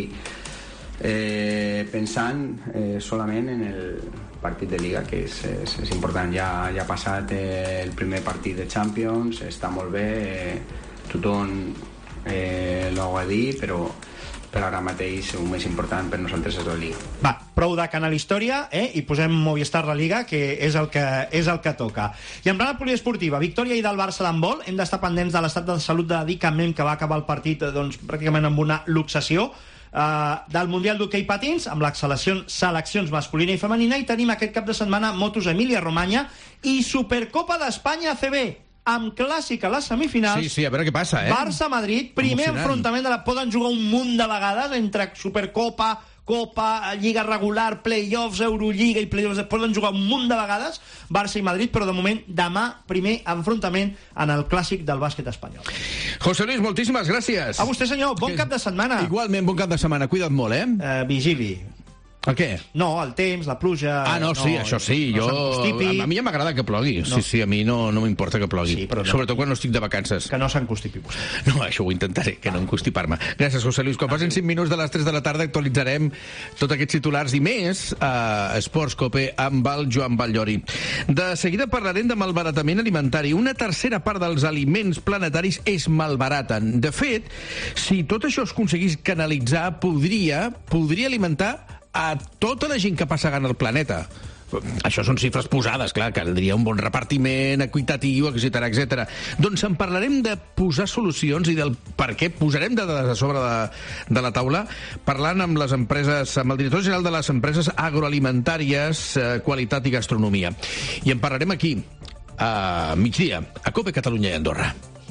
S23: eh, pensant eh, solament en el partit de Liga, que és, és, és important. Ja, ja ha passat eh, el primer partit de Champions, està molt bé, eh, tothom eh, l'ho ha dit, però però ara mateix el més important per nosaltres és la Liga.
S21: Va, prou de canal història, eh? I posem Movistar la Liga, que és el que, és el que toca. I en plana poliesportiva, victòria i del Barça d'handbol. Hem d'estar pendents de l'estat de salut de Dica Mem, que va acabar el partit doncs, pràcticament amb una luxació. Uh, del Mundial d'Hoquei Patins, amb les seleccions, seleccions masculina i femenina, i tenim aquest cap de setmana Motos Emília-Romanya i Supercopa d'Espanya A C B, amb clàssic a les semifinals.
S3: Sí, sí, a veure què passa, eh?
S21: Barça-Madrid, primer emocionant enfrontament de la... Poden jugar un munt de vegades entre Supercopa, Copa, Lliga regular, Playoffs, Eurolliga i Playoffs. Poden jugar un munt de vegades Barça i Madrid, però de moment demà primer enfrontament en el clàssic del bàsquet espanyol.
S3: José Luis, moltíssimes gràcies.
S21: A vostè, senyor, bon cap de setmana.
S3: Igualment, bon cap de setmana, cuida't molt, eh?
S21: Uh, vigili.
S3: El què?
S21: No, el temps, la pluja...
S3: Ah, no, sí, no, això sí, no jo... A mi ja m'agrada que plogui, no. sí, sí, a mi no, no m'importa que plogui, sí, no. Sobretot quan no estic de vacances.
S21: Que no s'encostipi vostè.
S3: No, això ho intentaré, que ah. no encostipar-me. Gràcies, José Luis. Quan ah, passen cinc minuts de les tres de la tarda actualitzarem tots aquests titulars i més a Esports Cope amb el Joan Batllori. De seguida parlarem de malbaratament alimentari. Una tercera part dels aliments planetaris es malbaraten. De fet, si tot això es aconseguís canalitzar, podria, podria alimentar a tota la gent que passa gana al planeta. Això són xifres posades, clar, caldria un bon repartiment equitatiu, etcètera, etcètera. Doncs en parlarem de posar solucions i del per què posarem de, de sobre de, de la taula, parlant amb les empreses, amb el director general de les empreses agroalimentàries, eh, qualitat i gastronomia. I en parlarem aquí, a migdia, a COPE Catalunya i Andorra.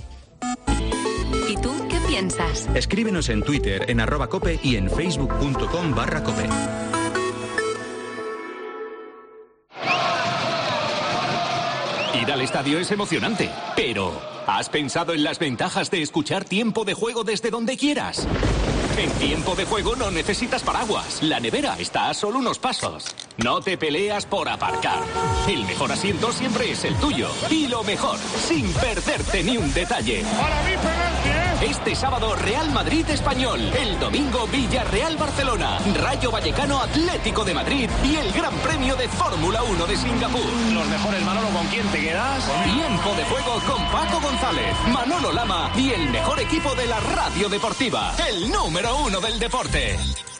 S5: piensas.
S1: Escríbenos en Twitter, en arroba cope y en facebook.com barra cope.
S6: Ir al estadio es emocionante, pero ¿has pensado en las ventajas de escuchar Tiempo de Juego desde donde quieras? En Tiempo de Juego no necesitas paraguas. La nevera está a solo unos pasos. No te peleas por aparcar. El mejor asiento siempre es el tuyo. Y lo mejor, sin perderte ni un detalle.
S18: Para mí penalti, ¿eh?
S6: Este sábado Real Madrid-Español. El domingo Villarreal-Barcelona. Rayo Vallecano-Atlético de Madrid. Y el Gran Premio de Fórmula uno de Singapur.
S19: Los mejores, Manolo, ¿con quién te quedas?
S6: Tiempo de Juego con Paco González, Manolo Lama y el mejor equipo de la radio deportiva. El número uno del deporte.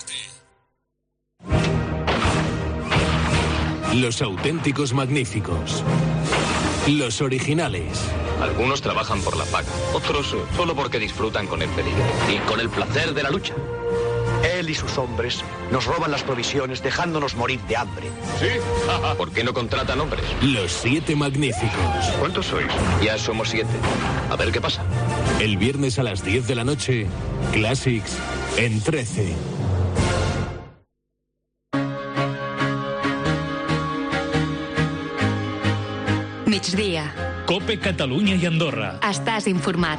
S2: Los auténticos magníficos. Los originales.
S22: Algunos trabajan por la paga, otros solo porque disfrutan con el peligro y con el placer de la lucha.
S24: Él y sus hombres nos roban las provisiones dejándonos morir de hambre.
S22: ¿Sí? ¿Por qué no contratan hombres?
S2: Los siete magníficos.
S22: ¿Cuántos sois? Ya somos siete. A ver qué pasa.
S2: El viernes a las diez de la noche, Classics en trece.
S5: Migdia.
S2: Cope Catalunya i Andorra.
S5: Estàs informat.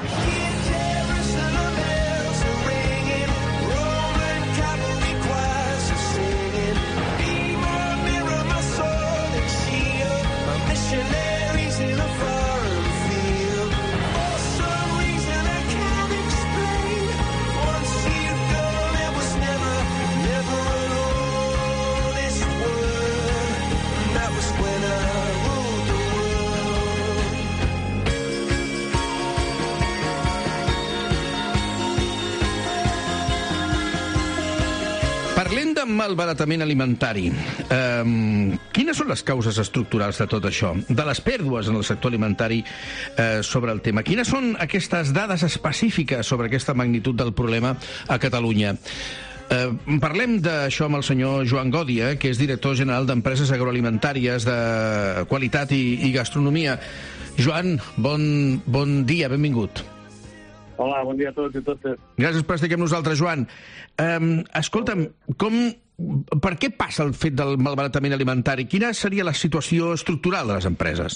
S3: Parlem de malbaratament alimentari. Um, quines són les causes estructurals de tot això? De les pèrdues en el sector alimentari uh, sobre el tema. Quines són aquestes dades específiques sobre aquesta magnitud del problema a Catalunya? Uh, parlem d'això amb el senyor Joan Gòdia, que és director general d'Empreses Agroalimentàries de Qualitat i, i Gastronomia. Joan, bon, bon dia, benvingut.
S25: Hola, bon dia a tots i totes.
S3: Gràcies per estar aquí amb nosaltres, Joan. Um, escolta'm, com, per què passa el fet del malbaratament alimentari? Quina seria la situació estructural de les empreses?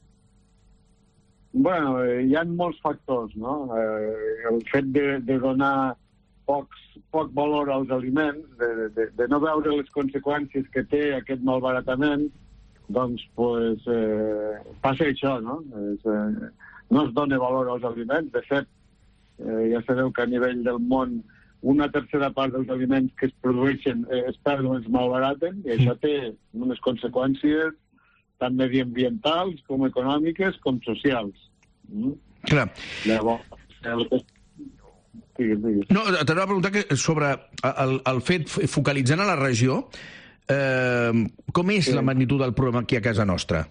S25: Bueno, eh, hi ha molts factors, no? Eh, el fet de, de donar pocs, poc valor als aliments, de, de, de no veure les conseqüències que té aquest malbaratament, doncs pues, eh, passa això, no? És, eh, no es dona valor als aliments. De fet, eh, ja sabeu que a nivell del món una tercera part dels aliments que es produeixen eh, es perden, es malbaraten, i això té unes conseqüències tant mediambientals com econòmiques com socials. Mm?
S3: Clar.
S25: Llavors, el que... Digues, digues.
S3: No, t'anava a preguntar que sobre el, el fet, focalitzant a la regió, eh, com és sí. la magnitud del problema aquí a casa nostra?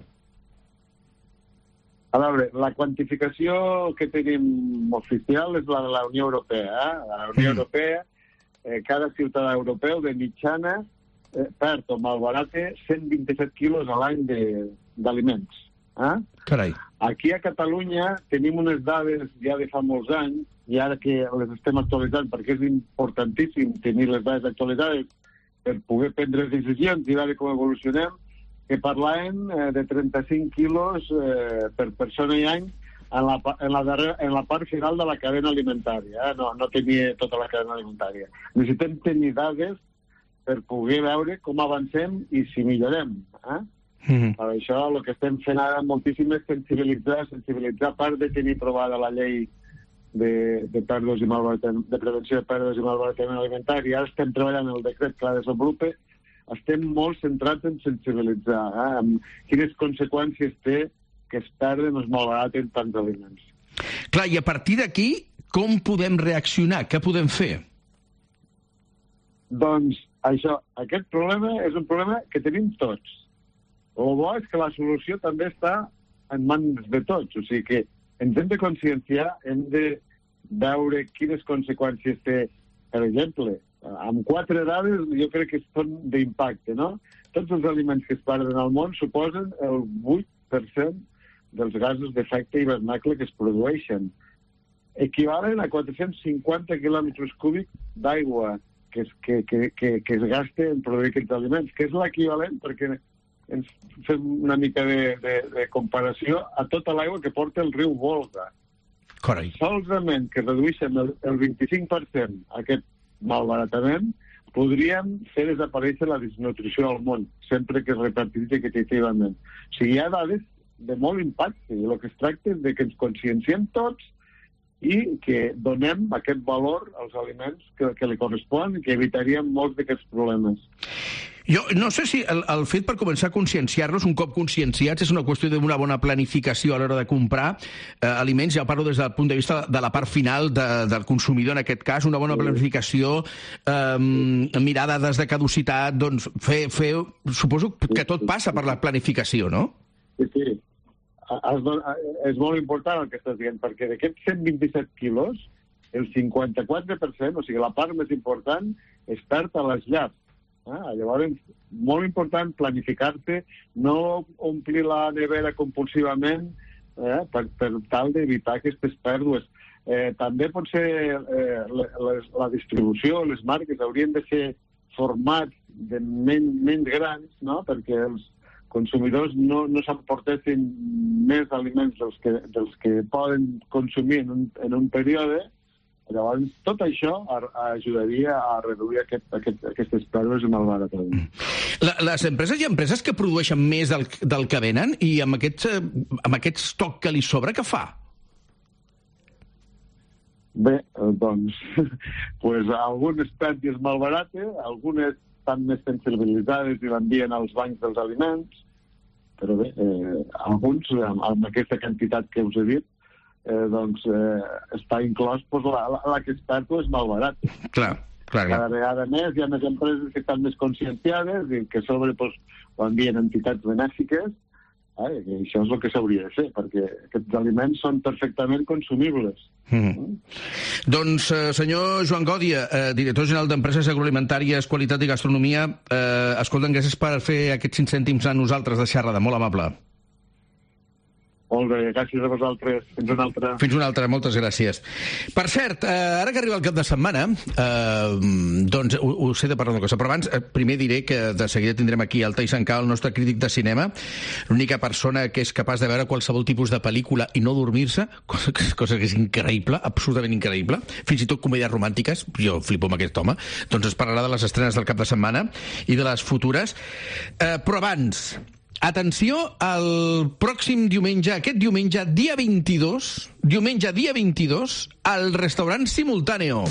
S25: A veure, la quantificació que tenim oficial és la de la Unió Europea. Eh? La Unió mm. Europea, eh, cada ciutadà europeu de mitjana eh, perd o malbarata cent vint-i-set quilos a l'any d'aliments. Eh?
S3: Carai.
S25: Aquí a Catalunya tenim unes dades ja de fa molts anys, i ara que les estem actualitzant, perquè és importantíssim tenir les dades actualitzades per poder prendre decisions i veure com evolucionem, que parlàvem eh, de trenta-cinc quilos eh, per persona i any en la, en, la darrera, en la part final de la cadena alimentària. Eh? No, no tenia tota la cadena alimentària. Necessitem tenir dades per poder veure com avancem i si millorem. Eh? Mm-hmm. Per això el que estem fent ara moltíssim és sensibilitzar, sensibilitzar a part de tenir aprovada la llei de, de pèrdues i malbaratament, de prevenció de pèrdues i malbaratament alimentari. Ara estem treballant en el decret que la desenvolupa. Estem molt centrats en sensibilitzar eh, amb quines conseqüències té que es perden o es malbaraten tants aliments.
S3: Clar, i a partir d'aquí, com podem reaccionar? Què podem fer?
S25: Doncs això, aquest problema és un problema que tenim tots. El bo és que la solució també està en mans de tots, o sigui que ens hem de conscienciar, hem de veure quines conseqüències té, per exemple, amb quatre dades jo crec que són d'impacte, no? Tots els aliments que es perden al món suposen el vuit per cent dels gasos d'efecte hivernacle que es produeixen. equivalen a quatre-cents cinquanta quilòmetres cúbics d'aigua que, es, que, que, que, que es gasta en produir aquests aliments, que és l'equivalent, perquè ens fem una mica de, de, de comparació, a tota l'aigua que porta el riu Volga.
S3: Carai.
S25: Solament que redueixen el, el vint-i-cinc per cent aquest malbaratament, podríem fer desaparèixer la desnutrició al món, sempre que es repartís equitativament. O sigui, hi ha dades de molt impacte, i el que es tracta és de que ens conscienciem tots i que donem aquest valor als aliments que, que li correspon i que evitaríem molts d'aquests problemes.
S3: Jo no sé si el, el fet per començar a conscienciar-nos, un cop conscienciats, és una qüestió d'una bona planificació a l'hora de comprar eh, aliments. Ja parlo des del punt de vista de la part final de, del consumidor, en aquest cas, una bona planificació, eh, mirar dades de caducitat, doncs fer, fer... Suposo que tot passa per la planificació, no?
S25: Sí, sí. És molt important el que estàs dient, perquè d'aquests cent vint-i-set quilos, el cinquanta-quatre per cent, o sigui, la part més important, es perd a les llars. Ah, llavors, molt important planificar-se, no omplir la nevera compulsivament eh, per, per tal d'evitar aquestes pèrdues. Eh, també pot ser eh, les, la distribució, les marques haurien de ser formats de menys, menys grans, no?, perquè els consumidors no, no s'emportessin més aliments dels que, dels que poden consumir en un, en un període. Llavors, tot això ajudaria a reduir aquest, aquest, aquestes pèrdues i malbaratament.
S3: Les empreses hi ha empreses que produeixen més del, del que venen i amb aquest, amb aquest stock que li sobra, què fa?
S25: Bé, doncs, pues, algunes pèrdues malbarates, algunes estan més sensibilitzades i l'envien als bancs dels aliments, però bé, eh, alguns, amb, amb aquesta quantitat que us he dit, eh, doncs eh, està inclòs pues, la, la, la que es perd és malbarat.
S3: Clar, clar.
S25: Cada vegada més hi ha més empreses que estan més conscienciades i que sobre pues, ho envien entitats benèfiques, eh, i això és el que s'hauria de fer, perquè aquests aliments són perfectament consumibles.
S3: Mm. Mm. Doncs, eh, senyor Joan Gòdia, eh, director general d'Empreses Agroalimentàries, Qualitat i Gastronomia, eh, escolta'm, gràcies per fer aquests cinc cèntims a nosaltres de xerrada, molt amable.
S25: Molt bé, gràcies a vosaltres. Fins una altra.
S3: Fins una altra, moltes gràcies. Per cert, eh, ara que arriba el cap de setmana, eh, doncs us he de parlar d'una cosa, però abans eh, primer diré que de seguida tindrem aquí el Tyson K, el nostre crític de cinema, l'única persona que és capaç de veure qualsevol tipus de pel·lícula i no dormir-se, cosa, cosa que és increïble, absolutament increïble, fins i tot comèdies romàntiques, jo flipo amb aquest home, doncs es parlarà de les estrenes del cap de setmana i de les futures. Eh, però abans... Atenció, el pròxim diumenge, aquest diumenge, dia vint-i-dos, diumenge dia vint-i-dos, al restaurant Simultáneo.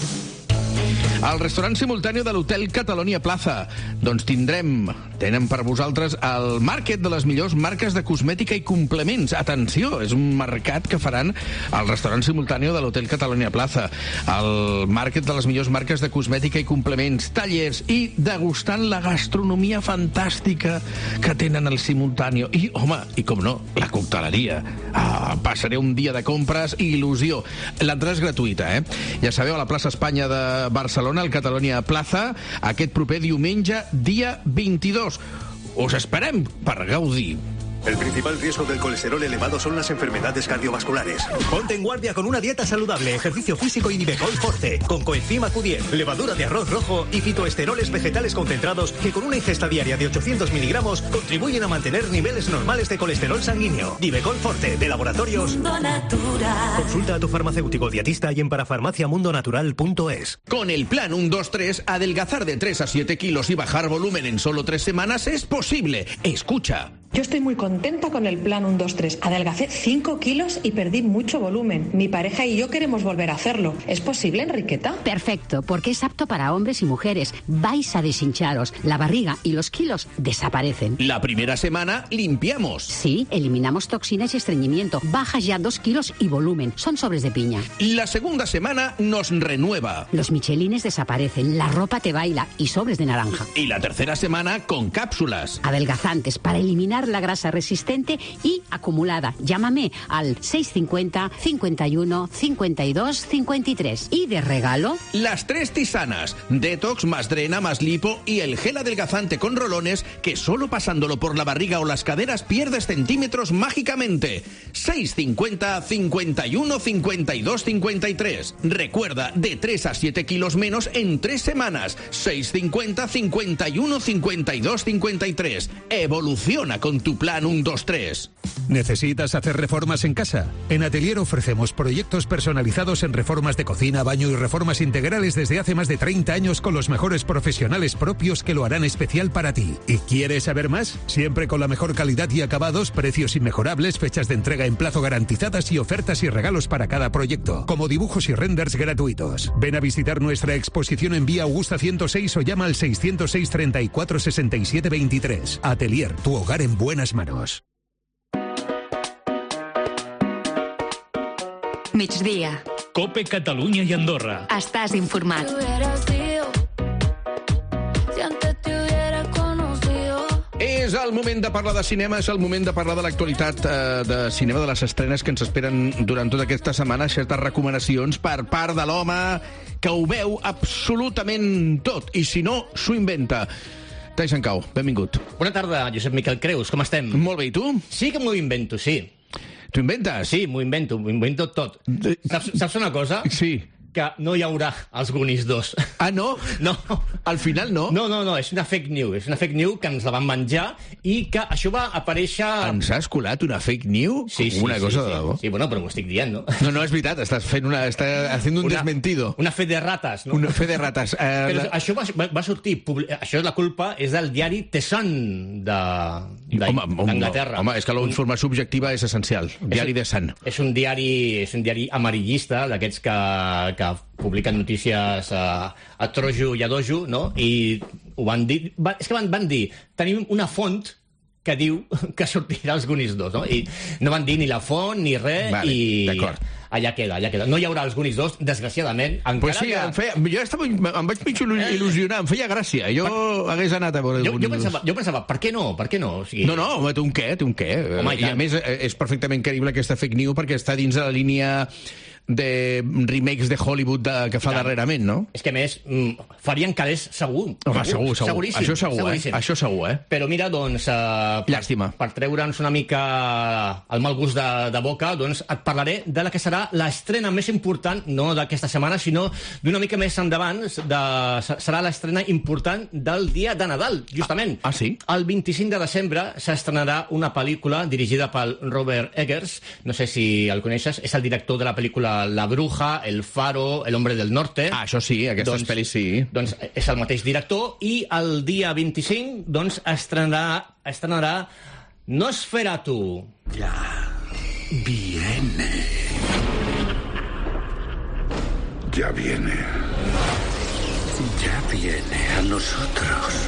S3: Al restaurant Simultáneo de l'Hotel Catalonia Plaza. Doncs tindrem, tenen per vosaltres el màrquet de les millors marques de cosmètica i complements. Atenció, és un mercat que faran al restaurant Simultáneo de l'Hotel Catalonia Plaza. El màrquet de les millors marques de cosmètica i complements, tallers i degustant la gastronomia fantàstica que tenen al Simultáneo. I, home, i com no, la cocteleria. Ah, passaré un dia de compres i il·lusió. L'entrada és gratuïta, eh? Ja sabeu, a la plaça Espanya de Barcelona, al Catalonia Plaza, aquest proper diumenge, dia vint-i-dos. Us esperem per gaudir.
S24: El principal riesgo del colesterol elevado son las enfermedades cardiovasculares. Ponte en guardia con una dieta saludable, ejercicio físico y Nivecol Forte, con coenzima Q diez, levadura de arroz rojo y fitoesteroles vegetales concentrados que con una ingesta diaria de ochocientos miligramos contribuyen a mantener niveles normales de colesterol sanguíneo. Nivecol Forte, de Laboratorios Mundo Natural. Consulta a tu farmacéutico dietista y en parafarmaciamundonatural punto es.
S3: Con el plan uno dos tres, adelgazar de tres a siete kilos y bajar volumen en solo tres semanas es posible. Escucha.
S7: Yo estoy muy contenta con el plan uno dos tres. Adelgacé cinco kilos y perdí mucho volumen. Mi pareja y yo queremos volver a hacerlo. ¿Es posible, Enriqueta?
S8: Perfecto, porque es apto para hombres y mujeres. Vais a deshincharos. La barriga y los kilos desaparecen.
S3: La primera semana limpiamos.
S8: Sí, eliminamos toxinas y estreñimiento. Bajas ya dos kilos y volumen. Son sobres de piña.
S3: La segunda semana nos renueva.
S8: Los michelines desaparecen. La ropa te baila y sobres de naranja.
S3: Y la tercera semana con cápsulas.
S8: Adelgazantes para eliminar eliminar la grasa resistente y acumulada. Llámame al seis cincuenta, cincuenta y uno, cincuenta y dos, cincuenta y tres. Y de regalo,
S3: las tres tisanas, Detox más Drena más Lipo y el gel adelgazante con rolones que solo pasándolo por la barriga o las caderas pierdes centímetros mágicamente. seis cincuenta, cincuenta y uno, cincuenta y dos, cincuenta y tres. Recuerda, de tres a siete kilos menos en tres semanas. seis cincuenta, cincuenta y uno, cincuenta y dos, cincuenta y tres. Evoluciona con tu plan uno dos tres.
S9: ¿Necesitas hacer reformas en casa? En Atelier ofrecemos proyectos personalizados en reformas de cocina, baño y reformas integrales desde hace más de treinta años con los mejores profesionales propios que lo harán especial para ti. ¿Y quieres saber más? Siempre con la mejor calidad y acabados, precios inmejorables, fechas de entrega en plazo garantizadas y ofertas y regalos para cada proyecto, como dibujos y renders gratuitos. Ven a visitar nuestra exposición en Vía Augusta ciento seis o llama al seiscientos seis, treinta y cuatro, sesenta y siete, veintitrés. Atelier, tu hogar en buenas manos.
S5: Migdia.
S2: Cope Catalunya i Andorra.
S5: Estàs informat.
S3: És el moment de parlar de cinema, és el moment de parlar de l'actualitat eh, de cinema, de les estrenes que ens esperen durant tota aquesta setmana, certes recomanacions per part de l'home que ho veu absolutament tot, i si no, s'ho inventa. Tyson Cau, benvingut.
S10: Bona tarda, Josep Miquel Creus, com estem?
S3: Molt bé, i tu?
S10: Sí que m'ho invento, sí.
S3: T'ho inventes?
S10: Sí, m'ho invento, m'ho invento tot. Saps, saps una cosa?
S3: Sí.
S10: Que no hi haurà els Goonies dos.
S3: Ah, no?
S10: No.
S3: Al final no?
S10: No, no, no, és una fake news. És una fake news que ens la van menjar i que això va aparèixer...
S3: Ens has colat una fake news?
S10: Sí, sí,
S3: una
S10: sí,
S3: cosa
S10: sí,
S3: de debò?
S10: Sí, bueno, però m'ho estic dient, no?
S3: No, no, és veritat, estàs fent una... Estàs haciendo un
S10: una,
S3: desmentido.
S10: Una fe de rates, no?
S3: Una fe de rates. Eh,
S10: Però
S3: la...
S10: això va, va, va sortir... Això és la culpa, és del diari The Sun d'Anglaterra.
S3: Home, home, és que la informació objectiva és essencial. Diari The Sun.
S10: És un diari, és un diari amarillista, d'aquests que, que publiquen notícies a, a trojo i a dojo, no? I ho van dir... Va, és que van, van dir, tenim una font que diu que sortirà els Goonies dos, no? I no van dir ni la font ni res,
S3: vale,
S10: i
S3: d'acord.
S10: allà queda, allà queda. No hi haurà els Goonies dos, desgraciadament. Encara
S3: pues sí,
S10: que...
S3: em feia, jo estava, em vaig mig il·lusionar, em feia gràcia. Jo per... hagués anat a veure...
S10: Jo, jo, pensava, jo pensava, per què no? Per què no? O sigui...
S3: No, no, home, té un què, té un què.
S10: Home,
S3: i, I a més és perfectament creïble aquesta fake news perquè està dins de la línia de remakes de Hollywood de, que fa darrerament, no?
S10: És que, a més, farien calés segur.
S3: Home, segur, segur.
S10: Seguríssim.
S3: Això segur, eh? Això segur, eh?
S10: Però mira, doncs... Eh,
S3: Llàstima.
S10: Per, per treure'ns una mica el mal gust de, de boca, doncs et parlaré de la que serà l'estrena més important, no d'aquesta setmana, sinó d'una mica més endavant, de, serà l'estrena important del dia de Nadal, justament.
S3: Ah, ah sí?
S10: El vint-i-cinc de desembre s'estrenarà una pel·lícula dirigida pel Robert Eggers, no sé si el coneixes, és el director de la pel·lícula La Bruja, El Faro, El Hombre del Norte.
S3: Ah, això sí, aquestes
S10: doncs,
S3: pel·lis sí.
S10: Doncs és el mateix director i el dia vint-i-cinc doncs estrenarà, estrenarà Nosferatu.
S18: Ja viene. Ya viene. Ya viene a nosotros.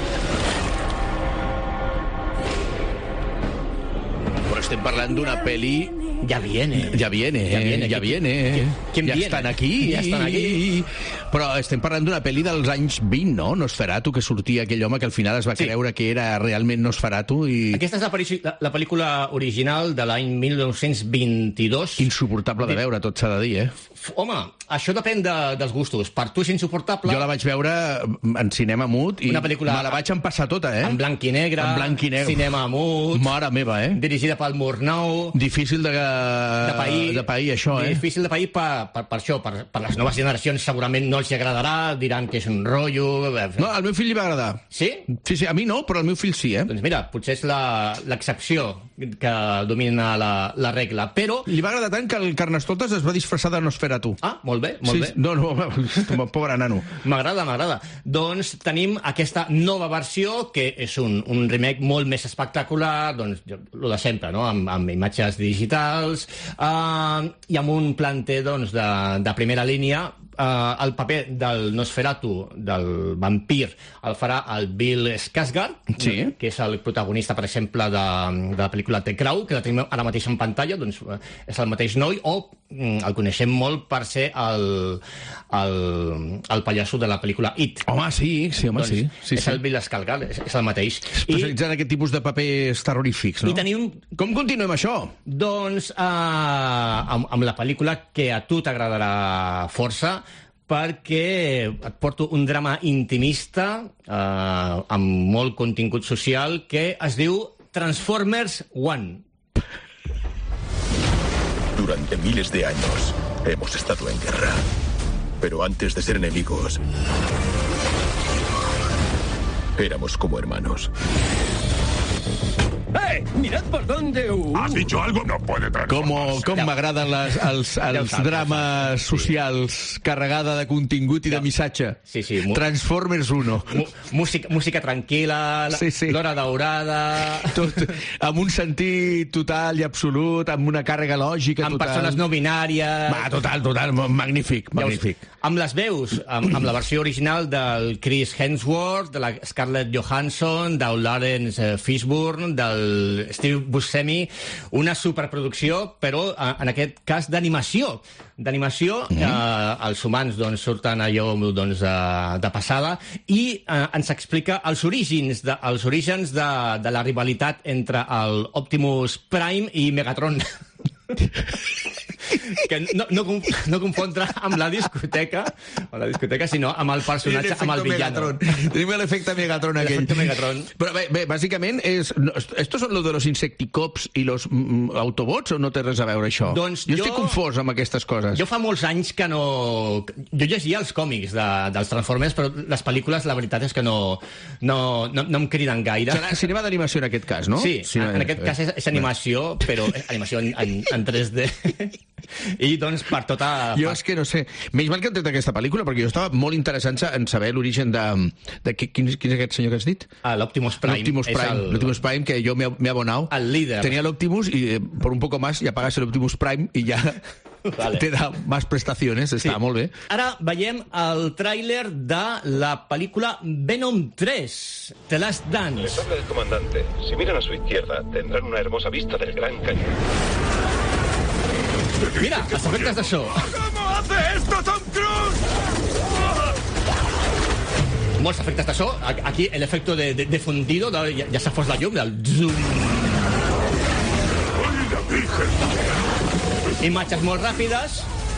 S3: Però estem parlant d'una pel·li...
S10: Ya viene.
S3: Ya viene,
S10: ya viene.
S3: Ya viene.
S10: ¿Quién, quién
S3: ja
S10: viene?
S3: estan aquí.
S10: Ja estan aquí.
S3: Però estem parlant d'una pel·li dels anys vint, no? Nosferatu, que sortia aquell home que al final es va sí. creure que era realment Nosferatu. I...
S10: Aquesta és la, la, la pel·lícula original de l'any mil nou-cents vint-i-dos.
S3: Insuportable de veure, tot s'ha de dir, eh?
S10: Home, això depèn de, dels gustos. Per tu és insuportable.
S3: Jo la vaig veure en cinema mut i
S10: pel·lícula...
S3: me la vaig empassar tota, eh?
S10: En blanc i negre.
S3: En blanc i negre.
S10: Cinema mut.
S3: Mare meva, eh?
S10: Dirigida pel Murnau.
S3: Difícil de...
S10: De pair.
S3: De pair, això, eh?
S10: Difícil de pair per, per, per això. Per, per les noves generacions segurament no els agradarà, diran que és un rotllo...
S3: No, al meu fill li va agradar.
S10: Sí?
S3: Sí, sí, a mi no, però al meu fill sí, eh?
S10: Doncs mira, potser és l'excepció que domina la, la regla, però...
S3: Li va agradar tant que el Carnestoltes es va disfressar de Nosferatu.
S10: Ah, molt bé, molt
S3: sí,
S10: bé.
S3: No, no, pobre nano.
S10: M'agrada, m'agrada. Doncs tenim aquesta nova versió, que és un, un remake molt més espectacular, doncs, el de sempre, no?, amb, amb imatges digitals, eh, i amb un planter, doncs, de, de primera línia, uh, el paper del Nosferatu, del vampir, el farà el Bill Skarsgård,
S3: sí.
S10: que és el protagonista, per exemple, de, de la pel·lícula The Crow, que la tenim ara mateix en pantalla, doncs és el mateix noi, o el coneixem molt per ser el, el, el pallasso de la pel·lícula It.
S3: Home, sí, sí, home,
S10: doncs
S3: sí. sí.
S10: És
S3: sí.
S10: el Bill Skarsgård, és, és el mateix.
S3: Especialitzant en aquest tipus de papers terrorífics, no?
S10: I tenim...
S3: Com continuem això?
S10: Doncs uh, amb, amb la pel·lícula que a tu t'agradarà força, perquè et porto un drama intimista uh, amb molt contingut social que es diu Transformers One.
S11: Durante miles de años hemos estado en guerra, pero antes de ser enemigos éramos como hermanos.
S12: ¡Eh! ¡Mirad por dónde! Uh.
S11: ¿Has dicho algo? No puede transformarse.
S3: Com, com m'agraden les, els, els
S10: ja
S3: drames sí. socials carregada de contingut i de missatge.
S10: Sí, sí.
S3: Transformers uno.
S10: Música, música tranquil·la, sí, sí. l'hora daurada...
S3: Tot, amb un sentit total i absolut, amb una càrrega lògica
S10: amb
S3: total.
S10: Amb persones no binàries...
S3: Va, total, total, magnífic, magnífic.
S10: Llavors, amb les veus, amb, amb la versió original del Chris Hemsworth, de la Scarlett Johansson, del Lawrence Fishburne, del Steve Buscemi, una superproducció, però en aquest cas d'animació. D'animació, mm-hmm. eh, els humans doncs, surten allò doncs, de, de passada i eh, ens explica els orígens, de, els orígens de, de la rivalitat entre el Optimus Prime i Megatron. Que no, no, no confondre amb la discoteca, amb la discoteca, sinó amb el personatge, amb el villano.
S3: Tenim l'efecte Megatron aquell.
S10: L'efecte Megatron.
S3: Però bé, bé, bàsicament, és, no, estos són lo de los insecticops i los mm, autobots o no té res a veure això?
S10: Doncs
S3: jo,
S10: jo
S3: estic confós amb aquestes coses.
S10: Jo fa molts anys que no... Jo llegia els còmics de, dels Transformers, però les pel·lícules, la veritat és que no, no, no, no em criden gaire.
S3: Serà cinema d'animació en aquest cas, no?
S10: Sí, cinema, en aquest cas és, és animació, però és animació en, en, en tres D. I doncs per tota...
S3: Jo és que no sé, menys mal que hem tret aquesta pel·lícula, perquè jo estava molt interessant en saber l'origen de... de quin, quin és aquest senyor que has dit?
S10: Ah, l'Optimus Prime.
S3: L'Optimus Prime, el... l'Optimus Prime, que jo m'he he abonat.
S10: El líder.
S3: Tenía l'Optimus y eh, por un poco más ya pagas el Optimus Prime y ya vale. te da más prestaciones, està sí. molt bé.
S10: Ara veiem el tràiler de la pel·lícula Venom tres, The Last Dance.
S11: Les habla el comandante. Si miran a su izquierda, tendrán una hermosa vista del Gran Cañón.
S10: Mira, els efectes de so.
S18: ¿Cómo hace esto Tom Cruise?
S10: Molts efectes de so. Aquí l'efecte de, de, de fundido, de, ja, ja s'ha fos la llum, del zoom. Imatges molt ràpides.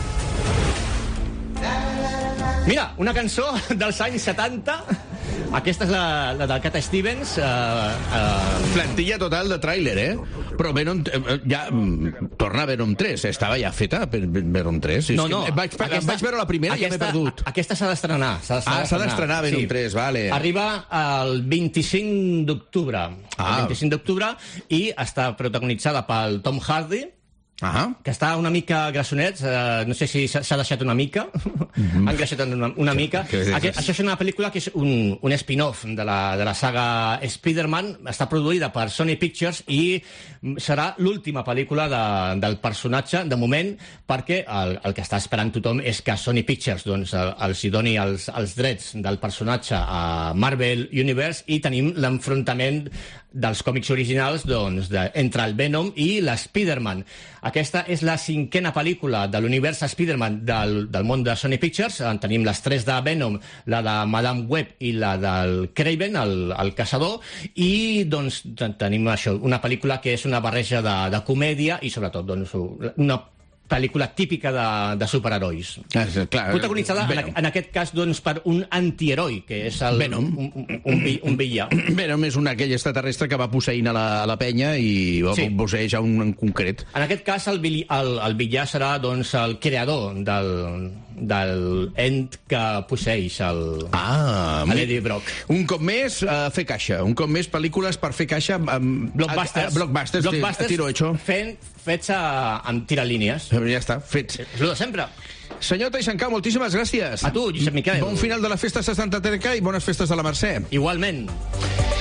S10: Mira, una cançó dels anys setanta. Aquesta és la, la del Cat Stevens. Uh, uh...
S3: Plantilla total de tràiler, eh? Però Venom, ja, torna a Venom tres. Estava ja feta per Venom tres.
S10: No, no.
S3: Vaig, aquesta, vaig veure la primera i ja m'he perdut.
S10: Aquesta s'ha d'estrenar.
S3: Ah, s'ha d'estrenar Venom sí. tres, vale.
S10: Arriba el vint-i-cinc d'octubre. Ah. El vint-i-cinc d'octubre i està protagonitzada pel Tom Hardy,
S3: ah.
S10: que està una mica grassonet, uh, no sé si s'ha deixat una mica, mm-hmm. han greixat una, una mica. Aquest, això és una pel·lícula que és un, un spin-off de la, de la saga Spider-Man, està produïda per Sony Pictures i serà l'última pel·lícula de, del personatge, de moment, perquè el, el que està esperant tothom és que Sony Pictures doncs, els hi doni els, els drets del personatge a Marvel Universe i tenim l'enfrontament dels còmics originals doncs, de, entre el Venom i l'Spider-Man. Aquesta és la cinquena pel·lícula de l'univers Spider-Man del, del món de Sony Pictures. En tenim les tres de Venom, la de Madame Web i la del Kraven, el, el caçador, i doncs, tenim això, una pel·lícula que és una barreja de, de comèdia i sobretot doncs, una pel·lícula típica de, de superherois.
S3: Ah, clar,
S10: protagonitzada en, en aquest cas doncs, per un antiheroi, que és el,
S3: Venom.
S10: un, un, un, un villà.
S3: Venom és un aquell extraterrestre que va posseint a la, a la penya i sí. posseeix a un en concret.
S10: En aquest cas el, el, el villà serà doncs, el creador del, del ent que posseeix el,
S3: ah,
S10: l'Eddie Brock.
S3: Un cop més, uh, fer caixa. Un cop més, pel·lícules per fer caixa amb
S10: blockbusters,
S3: a, a, blockbusters,
S10: blockbusters
S3: tiro hecho.
S10: Fent, fets a, amb tiralínies.
S3: Ja està, fets.
S10: És el de sempre.
S3: Senyor Teixencà, moltíssimes gràcies.
S10: A tu, Josep Miquel.
S3: Bon final de la festa seixanta-tres i bones festes de la Mercè.
S10: Igualment.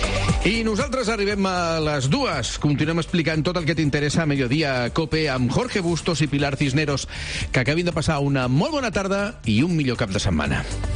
S3: I nosaltres arribem a les dues. Continuem explicant tot el que t'interessa a Mediodía Cope amb Jorge Bustos i Pilar Cisneros. Que acabin de passar una molt bona tarda i un millor cap de setmana.